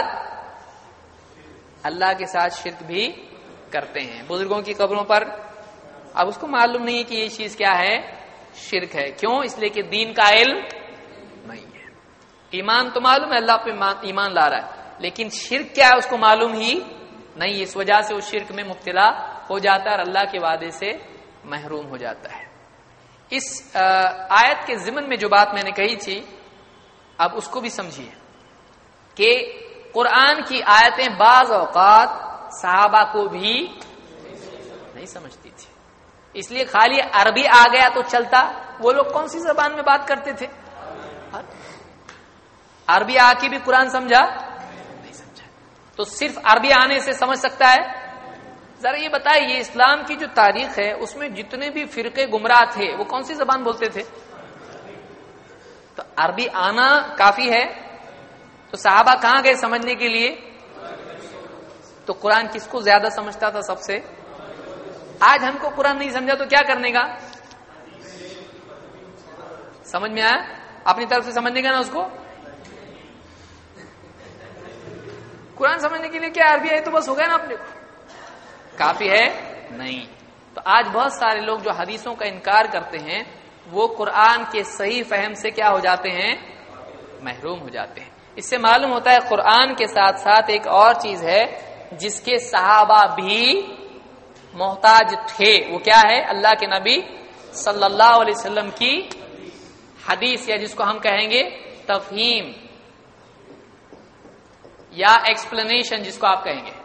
اللہ کے ساتھ شرک بھی کرتے ہیں، بزرگوں کی قبروں پر۔ اب اس کو معلوم نہیں کہ یہ چیز کیا ہے؟ شرک ہے۔ کیوں؟ اس لیے کہ دین کا علم نہیں ہے۔ ایمان تو معلوم ہے، اللہ پہ ایمان لا رہا ہے، لیکن شرک کیا ہے اس کو معلوم ہی نہیں، اس وجہ سے وہ شرک میں مبتلا ہو جاتا ہے اور اللہ کے وعدے سے محروم ہو جاتا ہے۔ اس آیت کے ضمن میں جو بات میں نے کہی تھی، اب اس کو بھی سمجھیے کہ قرآن کی آیتیں بعض اوقات صحابہ کو بھی نہیں سمجھتی تھی، اس لیے خالی عربی آ گیا تو چلتا۔ وہ لوگ کون سی زبان میں بات کرتے تھے؟ عربی آ کے بھی قرآن سمجھا نہیں سمجھا، تو صرف عربی آنے سے سمجھ سکتا ہے؟ ذرا یہ بتائیے، یہ اسلام کی جو تاریخ ہے اس میں جتنے بھی فرقے گمراہ تھے وہ کون سی زبان بولتے تھے؟ تو عربی آنا کافی ہے، تو صحابہ کہاں گئے سمجھنے کے لیے؟ تو قرآن کس کو زیادہ سمجھتا تھا سب سے؟ آج ہم کو قرآن نہیں سمجھا تو کیا کرنے کا؟ سمجھ میں آیا؟ اپنی طرف سے سمجھنے کا نا اس کو۔ قرآن سمجھنے کے لیے کیا عربی ہے تو بس ہو گیا نا اپنے کو، کافی ہے نہیں۔ تو آج بہت سارے لوگ جو حدیثوں کا انکار کرتے ہیں وہ قرآن کے صحیح فہم سے کیا ہو جاتے ہیں؟ محروم ہو جاتے ہیں۔ اس سے معلوم ہوتا ہے قرآن کے ساتھ ساتھ ایک اور چیز ہے جس کے صحابہ بھی محتاج تھے، وہ کیا ہے؟ اللہ کے نبی صلی اللہ علیہ وسلم کی حدیث، یا جس کو ہم کہیں گے تفہیم یا ایکسپلینیشن، جس کو آپ کہیں گے۔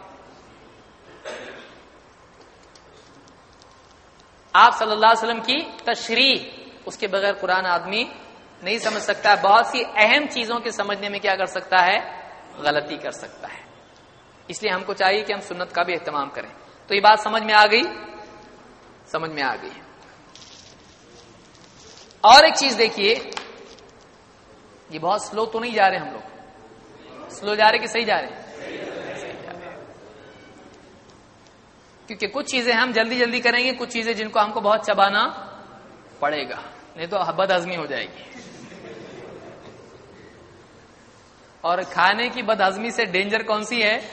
آپ صلی اللہ علیہ وسلم کی تشریح، اس کے بغیر قرآن آدمی نہیں سمجھ سکتا ہے، بہت سی اہم چیزوں کے سمجھنے میں کیا کر سکتا ہے؟ غلطی کر سکتا ہے۔ اس لیے ہم کو چاہیے کہ ہم سنت کا بھی اہتمام کریں۔ تو یہ بات سمجھ میں آ گئی؟ سمجھ میں آ گئی۔ اور ایک چیز دیکھیے، یہ بہت سلو تو نہیں جا رہے ہم لوگ؟ سلو جا رہے کہ صحیح جا رہے ہیں؟ صحیح جا رہے ہیں، کیونکہ کچھ چیزیں ہم جلدی جلدی کریں گے، کچھ چیزیں جن کو ہم کو بہت چبانا پڑے گا، نہیں تو بد ہضمی ہو جائے گی۔ اور کھانے کی بد ہضمی سے ڈینجر کون سی ہے؟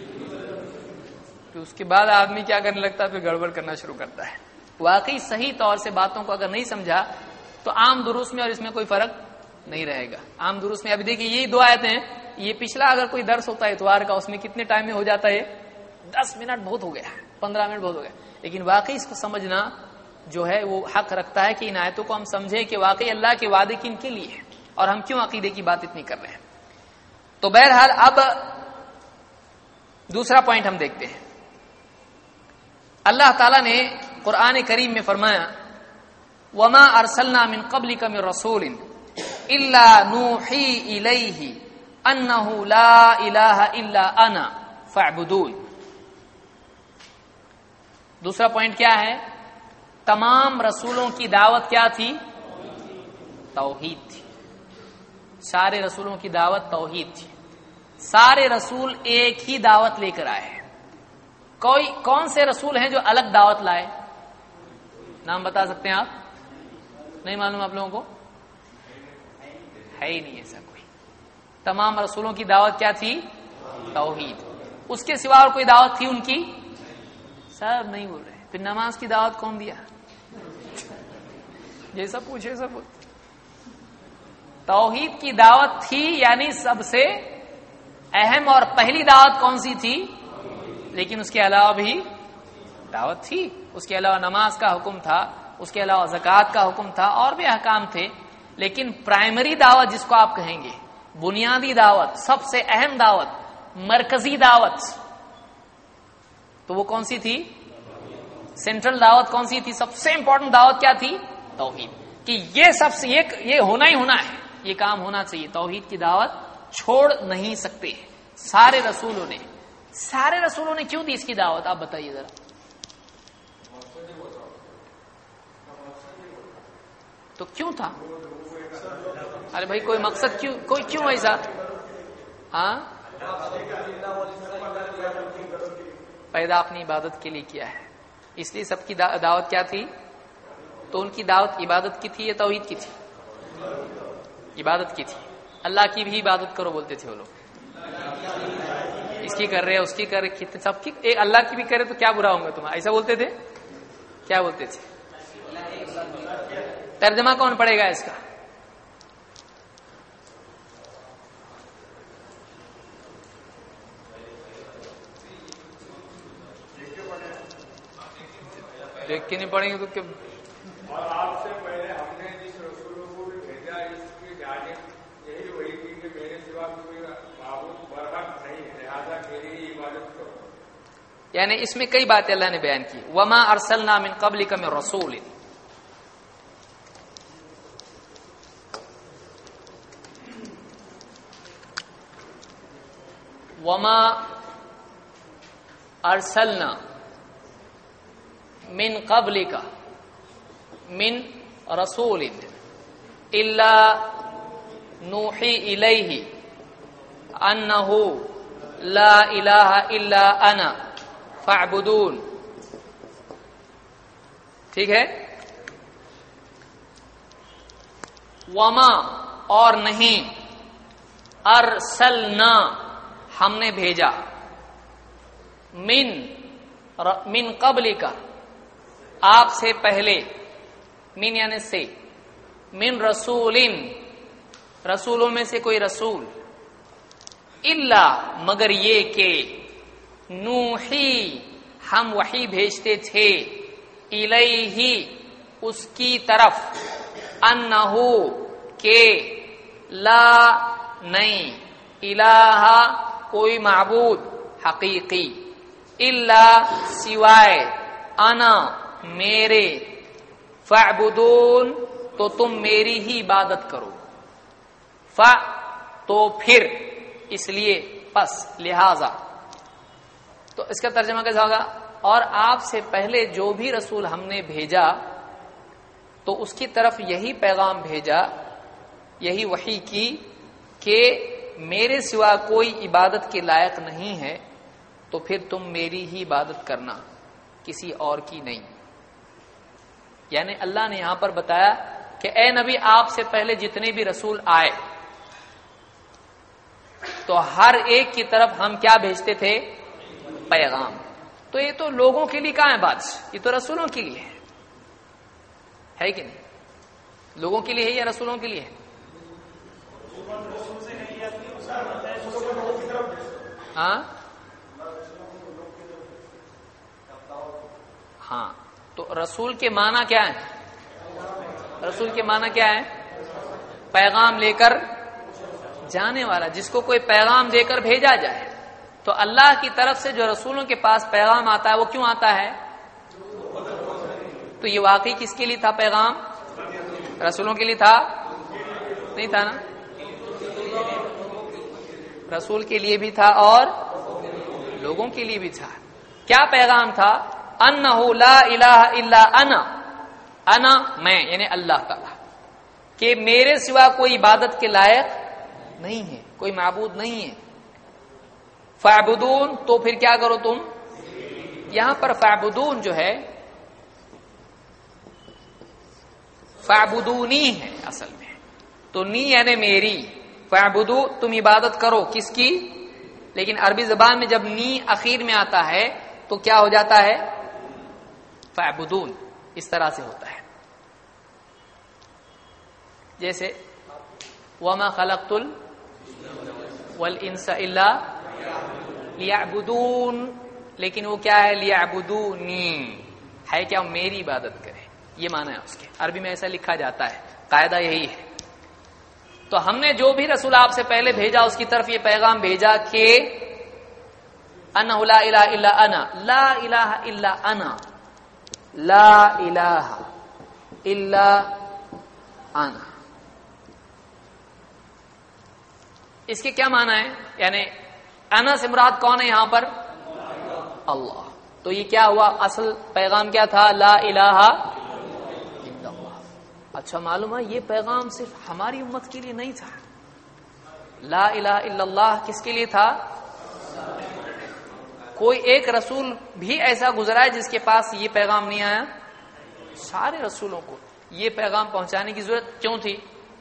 کہ اس کے بعد آدمی کیا کرنے لگتا ہے؟ پھر گڑبڑ کرنا شروع کرتا ہے۔ واقعی صحیح طور سے باتوں کو اگر نہیں سمجھا تو عام دروس میں اور اس میں کوئی فرق نہیں رہے گا۔ عام دروس میں ابھی دیکھیے یہی دو آیتیں ہیں، یہ پچھلا اگر کوئی درس ہوتا ہے اتوار کا، اس میں کتنے ٹائم میں ہو جاتا ہے؟ دس منٹ بہت ہو گیا، پندرہ منٹ بہت ہو گیا، لیکن واقعی اس کو سمجھنا جو ہے وہ حق رکھتا ہے کہ ان آیتوں کو ہم سمجھیں کہ واقعی اللہ کے وعدے کن کے لیے ہیں اور ہم کیوں عقیدے کی بات اتنی کر رہے ہیں. تو بہرحال اب دوسرا پوائنٹ ہم دیکھتے ہیں. اللہ تعالیٰ نے قرآن کریم میں فرمایا وما ارسلنا من قبلک من رسول الا نوحی الیہ انہ لا الہ الا انا فاعبدون. دوسرا پوائنٹ کیا ہے؟ تمام رسولوں کی دعوت کیا تھی؟ توحید تھی. سارے رسولوں کی دعوت توحید تھی. سارے رسول ایک ہی دعوت لے کر آئے ہیں. کوئی کون سے رسول ہیں جو الگ دعوت لائے؟ نام بتا سکتے ہیں آپ؟ نہیں معلوم آپ لوگوں کو؟ ہے ہی نہیں ایسا کوئی. تمام رسولوں کی دعوت کیا تھی؟ توحید. اس کے سوا اور کوئی دعوت تھی ان کی؟ سب نہیں بول رہے. پھر نماز کی دعوت کون دیا؟ جیسا پوچھے سب. توحید کی دعوت تھی یعنی سب سے اہم اور پہلی دعوت کون سی تھی؟ لیکن اس کے علاوہ بھی دعوت تھی. اس کے علاوہ نماز کا حکم تھا, اس کے علاوہ زکوٰۃ کا حکم تھا, اور بھی احکام تھے. لیکن پرائمری دعوت جس کو آپ کہیں گے, بنیادی دعوت, سب سے اہم دعوت, مرکزی دعوت, تو وہ کون سی تھی؟ سینٹرل دعوت کون سی تھی؟ سب سے امپورٹنٹ دعوت کیا تھی؟ توحید. کہ یہ سب سے یہ یہ ہونا ہی ہونا ہے, یہ کام ہونا چاہیے. توحید کی دعوت چھوڑ نہیں سکتے سارے رسولوں نے. سارے رسولوں نے کیوں دی اس کی دعوت؟ آپ بتائیے ذرا. تو کیوں تھا؟ ارے بھائی کوئی مقصد کیوں, کوئی کیوں ایسا؟ ہاں پیدا اپنی عبادت کے لیے کیا ہے, اس لیے سب کی دعوت کیا تھی؟ تو ان کی دعوت عبادت کی تھی یا توحید کی تھی؟ عبادت کی تھی. اللہ کی بھی عبادت کرو بولتے تھے وہ لوگ. اس کی کر رہے اس کی کر رہے سب کی, ایک اللہ کی بھی کرے تو کیا برا ہوں گا تمہیں, ایسا بولتے تھے. کیا بولتے تھے؟ ترجمہ کون پڑھے گا اس کا؟ دیکھ کے نہیں پڑھیں گے تو کیا؟ اور آپ سے پہلے ہم نے جس رسولوں کو بھی بھیجا اس کی جانب یہی وہی تھی کہ میرے سوا کوئی معبود برحق نہیں, لہذا میری ہی عبادت کرو. یعنی اس میں کئی باتیں اللہ نے بیان کی. وما ارسلنا من قبلک من رسول, وما ارسلنا من قبلک من رسول الا نوحی الیہ انہ لا الہ الا انا فاعبدون. ٹھیک ہے. وما اور نہیں, ارسلنا ہم نے بھیجا, من من قبلک آپ سے پہلے, من یعنی سے, من رسول رسولوں میں سے کوئی رسول, الا مگر یہ کہ نوحی ہم وحی بھیجتے تھے, الیہ اس کی طرف, انہو کہ, لا نہیں, الہ کوئی معبود حقیقی, الا سوائے, انا میرے, فاعبدون تو تم میری ہی عبادت کرو. ف تو پھر, اس لیے, پس, لہذا. تو اس کا ترجمہ کیسا ہوگا؟ اور آپ سے پہلے جو بھی رسول ہم نے بھیجا تو اس کی طرف یہی پیغام بھیجا, یہی وحی کی کہ میرے سوا کوئی عبادت کے لائق نہیں ہے, تو پھر تم میری ہی عبادت کرنا, کسی اور کی نہیں. یعنی اللہ نے یہاں پر بتایا کہ اے نبی آپ سے پہلے جتنے بھی رسول آئے تو ہر ایک کی طرف ہم کیا بھیجتے تھے؟ پیغام. تو یہ تو لوگوں کے لیے کہاں ہے بات, یہ تو رسولوں کے لیے ہے, ہے کہ نہیں؟ لوگوں کے لیے ہے یا رسولوں کے لیے ہے؟ ہاں ہاں تو رسول کے معنی کیا ہے؟ رسول کے معنی کیا ہے؟ پیغام لے کر جانے والا، جس کو کوئی پیغام دے کر بھیجا جائے. تو اللہ کی طرف سے جو رسولوں کے پاس پیغام آتا ہے وہ کیوں آتا ہے؟ تو یہ واقعی کس کے لیے تھا پیغام؟ رسولوں کے لیے تھا؟ نہیں تھا نا. رسول کے لیے بھی تھا اور لوگوں کے لیے بھی تھا. کیا پیغام تھا؟ انہ لا الہ الا انا، انا میں یعنی اللہ تعالی، کہ میرے سوا کوئی عبادت کے لائق نہیں ہے، کوئی معبود نہیں ہے. فاعبدون تو پھر کیا کرو تم؟ یہاں پر فاعبدون جو ہے فاعبدونی ہے اصل میں، تو نی یعنی میری، فاعبدو تم عبادت کرو کس کی؟ لیکن عربی زبان میں جب نی اخیر میں آتا ہے تو کیا ہو جاتا ہے؟ فاعبدون. اس طرح سے ہوتا ہے جیسے وما خلقت والانس الا لیعبدون، لیکن وہ کیا ہے؟ لیعبدونی ہے کیا؟ میری عبادت کرے، یہ معنی ہے اس کے. عربی میں ایسا لکھا جاتا ہے، قاعدہ یہی ہے. تو ہم نے جو بھی رسول آپ سے پہلے بھیجا اس کی طرف یہ پیغام بھیجا کہ انہ لا الہ الا انا، لا الہ الا انا، لا الہ الا انا. اس کے کیا معنی ہے؟ یعنی انا سے مراد کون ہے یہاں پر؟ اللہ. تو یہ کیا ہوا؟ اصل پیغام کیا تھا؟ لا الہ الا اللہ. اچھا معلوم ہے یہ پیغام صرف ہماری امت کے لیے نہیں تھا. لا الہ الا اللہ کس کے لیے تھا؟ کوئی ایک رسول بھی ایسا گزرا ہے جس کے پاس یہ پیغام نہیں آیا؟ سارے رسولوں کو یہ پیغام پہنچانے کی ضرورت کیوں تھی؟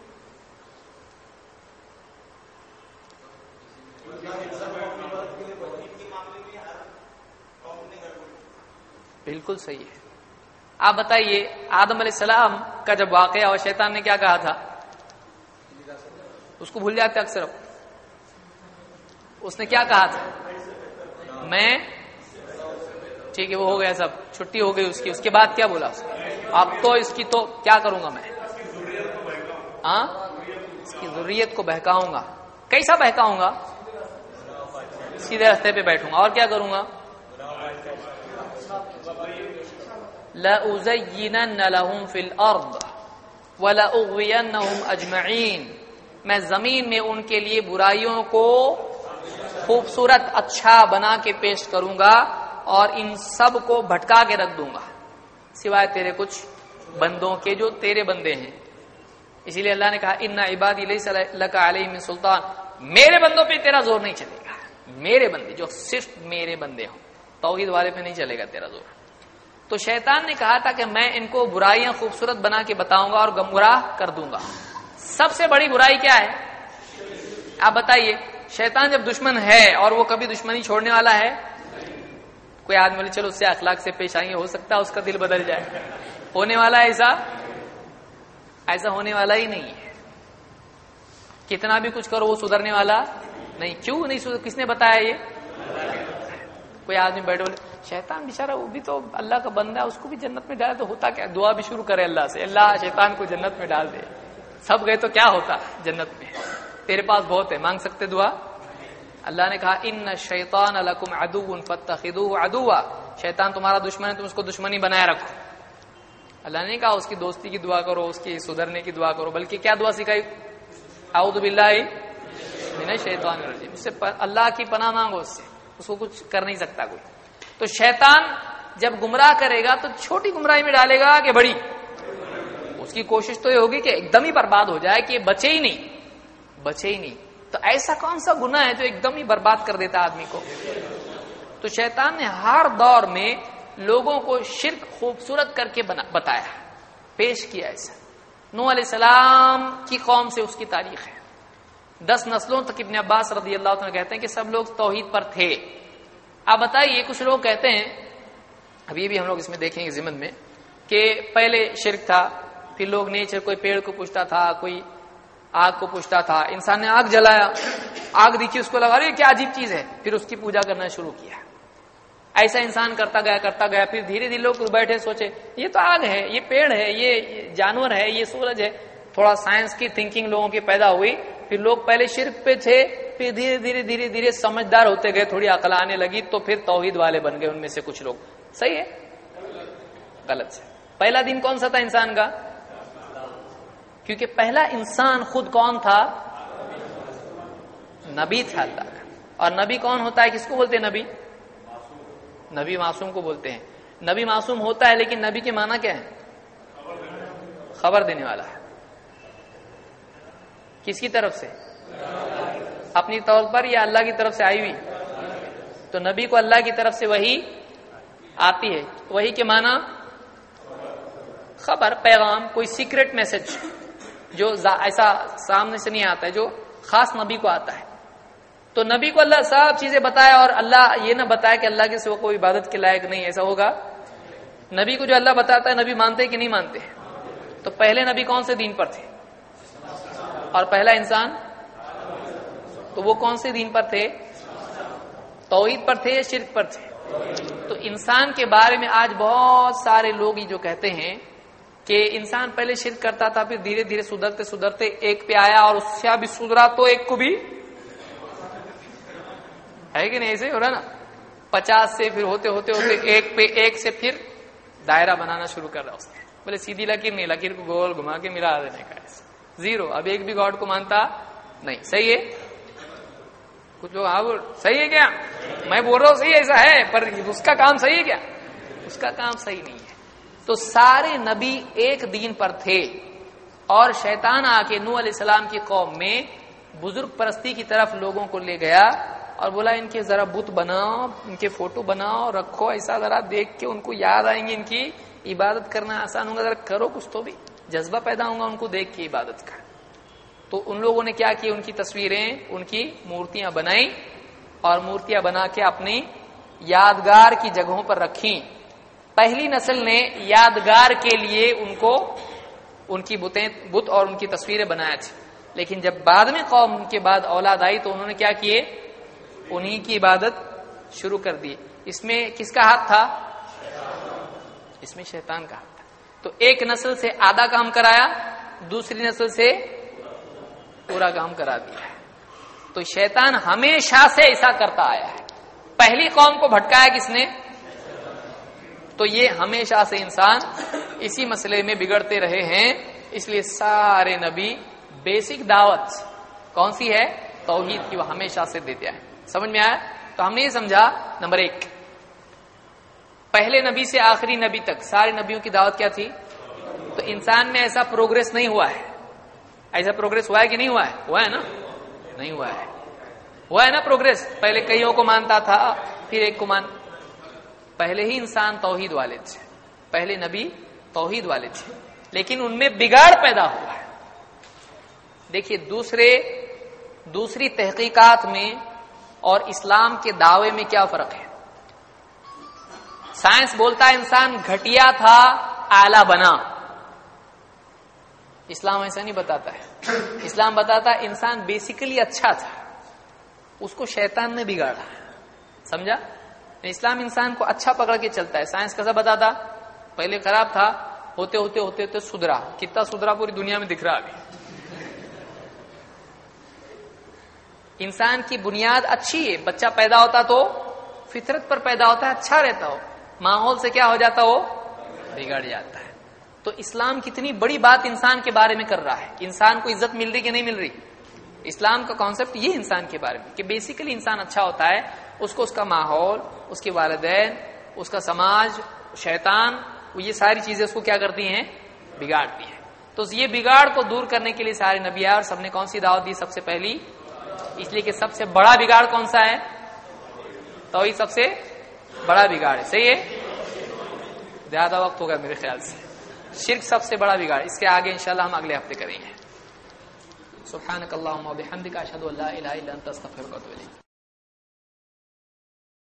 بالکل صحیح ہے. آپ بتائیے آدم علیہ السلام کا جب واقعہ اور شیطان نے کیا کہا تھا؟ اس کو بھول جاتے اکثر. اس نے کیا کہا تھا؟ میں ٹھیک ہے وہ ہو گیا، سب چھٹی ہو گئی اس کی. اس کے بعد کیا بولا اس نے؟ اب تو اس کی تو کیا کروں گا میں؟ ہاں اس کی ذریت کو بہکاؤں گا. کیسا بہکاؤں گا؟ سیدھے راستے پہ بیٹھوں گا. اور کیا کروں گا؟ لَأُزَيِّنَنَّ لَهُمْ فِي الْأَرْضِ وَلَأُغْوِيَنَّهُمْ أَجْمَعِينَ. میں زمین میں ان کے لیے برائیوں کو خوبصورت اچھا بنا کے پیش کروں گا اور ان سب کو بھٹکا کے رکھ دوں گا سوائے تیرے کچھ بندوں کے جو تیرے بندے ہیں. اسی لیے اللہ نے کہا اِنَّ عِبَادِي لَيْسَ لَكَ عَلَيْهِمْ مِن سُلْطَانٍ. میرے بندوں پہ تیرا زور نہیں چلے گا. میرے بندے جو صرف میرے بندے ہوں، توحید والے پہ نہیں چلے گا تیرا زور. تو شیطان نے کہا تھا کہ میں ان کو برائیاں خوبصورت بنا کے بتاؤں گا اور گمراہ کر دوں گا. سب سے بڑی برائی کیا ہے؟ آپ بتائیے. شیطان جب دشمن ہے اور وہ کبھی دشمنی چھوڑنے والا ہے؟ کوئی آدمی بولے چلو اس سے اخلاق سے پیش آئیں گے، ہو سکتا ہے اس کا دل بدل جائے. ہونے والا ایسا ایسا ہونے والا ہی نہیں ہے. کتنا بھی کچھ کرو وہ سدھرنے والا نہیں. کیوں نہیں سدھر؟ کس نے بتایا یہ؟ کوئی آدمی بیٹھے بولے شیطان بیچارہ وہ بھی تو اللہ کا بندہ ہے، اس کو بھی جنت میں ڈالے تو ہوتا کیا؟ دعا بھی شروع کرے اللہ سے، اللہ شیطان کو جنت میں ڈال دے. سب گئے تو کیا ہوتا جنت میں؟ تیرے پاس بہت ہے، مانگ سکتے دعا. اللہ نے کہا ان الشیطان لکم عدو فاتخذوه عدوا. شیطان تمہارا دشمن ہے، تم اس کو دشمنی بنائے رکھو. اللہ نے کہا اس کی دوستی کی دعا کرو، اس کی سدھرنے کی دعا کرو، بلکہ کیا دعا سکھائی؟ اعوذ باللہ من الشیطان الرجیم. اس سے اللہ کی پناہ مانگو، اس سے اس کو کچھ کر نہیں سکتا کوئی. تو شیطان جب گمراہ کرے گا تو چھوٹی گمراہی میں ڈالے گا کہ بڑی. اس کی کوشش تو یہ ہوگی کہ ایک دم ہی برباد ہو جائے، کہ بچے ہی نہیں بچے ہی نہیں. تو ایسا کون سا گناہ ہے جو ایک دم ہی برباد کر دیتا آدمی کو؟ تو شیطان نے ہر دور میں لوگوں کو شرک خوبصورت کر کے بتایا، پیش کیا. ایسا نوح علیہ السلام کی قوم سے اس کی تاریخ ہے. دس نسلوں تک ابن عباس رضی اللہ عنہ کہتے ہیں کہ سب لوگ توحید پر تھے. آپ بتائیے کچھ لوگ کہتے ہیں، ابھی بھی ہم لوگ اس میں دیکھیں گے ضمن میں، کہ پہلے شرک تھا، پھر لوگ نیچر کوئی پیڑ کو پوچھتا تھا، کوئی آگ کو پوچھتا تھا. انسان نے آگ جلایا، آگ دیکھی اس کو لگا رہی کیا عجیب چیز ہے، پھر اس کی پوجا کرنا شروع کیا. ایسا انسان کرتا گیا کرتا گیا پھر دھیرے دھیرے لوگ بیٹھے سوچے یہ تو آگ ہے، یہ پیڑ ہے، یہ جانور ہے، یہ سورج ہے. تھوڑا سائنس کی تھنکنگ لوگوں کی پیدا ہوئی. پھر لوگ پہلے شرک پہ تھے، پھر دھیرے دھیرے دھیرے دھیرے سمجھدار ہوتے گئے، تھوڑی عقل آنے لگی تو پھر توحید والے بن گئے ان میں سے کچھ لوگ. صحیح ہے غلط سے. پہلا دن کون سا تھا انسان کا؟ کیونکہ پہلا انسان خود کون تھا؟ نبی تھا اللہ کا. اور نبی کون ہوتا ہے؟ کس کو بولتے ہیں نبی؟ نبی معصوم کو بولتے ہیں. نبی معصوم ہوتا ہے لیکن نبی کے معنی کیا ہے؟ خبر دینے والا ہے. کس کی طرف سے؟ اپنی طور پر یا اللہ کی طرف سے آئی ہوئی؟ تو نبی کو اللہ کی طرف سے وحی آتی ہے. وحی کے معنی خبر، پیغام، کوئی سیکرٹ میسج جو ایسا سامنے سے نہیں آتا ہے، جو خاص نبی کو آتا ہے. تو نبی کو اللہ سب چیزیں بتایا اور اللہ یہ نہ بتایا کہ اللہ کے سوا کوئی عبادت کے لائق نہیں. ایسا ہوگا؟ نبی کو جو اللہ بتاتا ہے نبی مانتے کہ نہیں مانتے؟ تو پہلے نبی کون سے دین پر تھے؟ اور پہلا انسان تو وہ کون سے دین پر تھے؟ توحید پر تھے یا شرک پر تھے؟ تو انسان کے بارے میں آج بہت سارے لوگ یہ جو کہتے ہیں کہ انسان پہلے شرک کرتا تھا پھر دھیرے دھیرے سدھرتے سدھرتے ایک پہ آیا اور اس سے بھی سدھرا تو ایک کو بھی ہے کہ نہیں؟ ایسے ہو رہا نا. پچاس سے پھر ہوتے ہوتے ہوتے ایک پہ ایک سے پھر دائرہ بنانا شروع کر رہا اس نے. بولے سیدھی لکیر نہیں، لکیر کو گول گھما کے ملا دینے کا. زیرو. اب ایک بھی گاڈ کو مانتا نہیں. صحیح ہے؟ کچھ لوگ ہاں بول صحیح ہے کیا؟ میں بول رہا ہوں صحیح ایسا ہے، پر اس کا کام صحیح ہے کیا؟ اس کا کام صحیح نہیں ہے. تو سارے نبی ایک دین پر تھے اور شیطان آ کے نوح علیہ السلام کی قوم میں بزرگ پرستی کی طرف لوگوں کو لے گیا اور بولا ان کے ذرا بت بناؤ، ان کے فوٹو بناؤ رکھو، ایسا ذرا دیکھ کے ان کو یاد آئیں گے، ان کی عبادت کرنا آسان ہوگا، ذرا کرو کچھ تو بھی جذبہ پیدا ہوگا ان کو دیکھ کے عبادت کا. تو ان لوگوں نے کیا کیا؟ ان کی تصویریں، ان کی مورتیاں بنائیں اور مورتیاں بنا کے اپنی یادگار کی جگہوں پر رکھیں. پہلی نسل نے یادگار کے لیے ان کو ان کی بتیں بت اور ان کی تصویریں بنایا تھی. لیکن جب بعد میں قوم کے بعد اولاد آئی تو انہوں نے کیا کیے؟ انہی کی عبادت شروع کر دی. اس میں کس کا ہاتھ تھا؟ اس میں شیطان کا ہاتھ تھا. تو ایک نسل سے آدھا کام کرایا، دوسری نسل سے پورا کام کرا دیا ہے. تو شیطان ہمیشہ سے ایسا کرتا آیا ہے. پہلی قوم کو بھٹکایا کس نے؟ تو یہ ہمیشہ سے انسان اسی مسئلے میں بگڑتے رہے ہیں. اس لیے سارے نبی بیسک دعوت کون سی ہے؟ توحید کی، وہ ہمیشہ سے دیتے ہیں. سمجھ میں آیا؟ تو ہم نے یہ سمجھا نمبر ایک، پہلے نبی سے آخری نبی تک سارے نبیوں کی دعوت کیا تھی؟ تو انسان میں ایسا پروگریس نہیں ہوا ہے. ایسا پروگریس ہوا ہے کہ نہیں ہوا ہے؟ ہوا ہے نا؟ نہیں ہوا ہے. ہوا ہے نا پروگریس. پہلے کئیوں کو مانتا تھا پھر ایک کو مان. پہلے ہی انسان توحید والے تھے، پہلے نبی توحید والے تھے، لیکن ان میں بگاڑ پیدا ہوا ہے. دیکھیے دوسرے دوسری تحقیقات میں اور اسلام کے دعوے میں کیا فرق ہے؟ سائنس بولتا ہے انسان گھٹیا تھا اعلی بنا. اسلام ایسا نہیں بتاتا ہے. اسلام بتاتا ہے انسان بیسیکلی اچھا تھا، اس کو شیطان نے بگاڑا. سمجھا؟ اسلام انسان کو اچھا پکڑ کے چلتا ہے. سائنس کیسا بتاتا؟ پہلے خراب تھا، ہوتے ہوتے ہوتے ہوتے سدھرا. کتنا سدھرا پوری دنیا میں دکھ رہا ابھی. انسان کی بنیاد اچھی ہے. بچہ پیدا ہوتا تو فطرت پر پیدا ہوتا ہے، اچھا رہتا ہو، ماحول سے کیا ہو جاتا ہو؟ بگڑ جاتا ہے. تو اسلام کتنی بڑی بات انسان کے بارے میں کر رہا ہے. انسان کو عزت مل رہی کہ نہیں مل رہی؟ اسلام کا کانسیپٹ یہ انسان کے بارے میں کہ بیسیکلی انسان اچھا ہوتا ہے، اس کو اس کا ماحول، اس کے والدین، اس کا سماج، شیطان، وہ یہ ساری چیزیں اس کو کیا کرتی ہیں؟ بگاڑتی ہیں. تو یہ بگاڑ کو دور کرنے کے لیے سارے نبی اور سب نے کون سی دعوت دی؟ سب سے پہلی، اس لیے کہ سب سے بڑا بگاڑ کون سا ہے؟ توحید سب سے بڑا بگاڑ ہے. صحیح ہے؟ زیادہ وقت ہوگا میرے خیال سے. شرک سب سے بڑا بگاڑ. اس کے آگے انشاءاللہ ہم اگلے ہفتے کریں گے. سبحانک اللہم و بحمدک اشہد ان لا الہ الا انت استغفرک و اتوب الیک.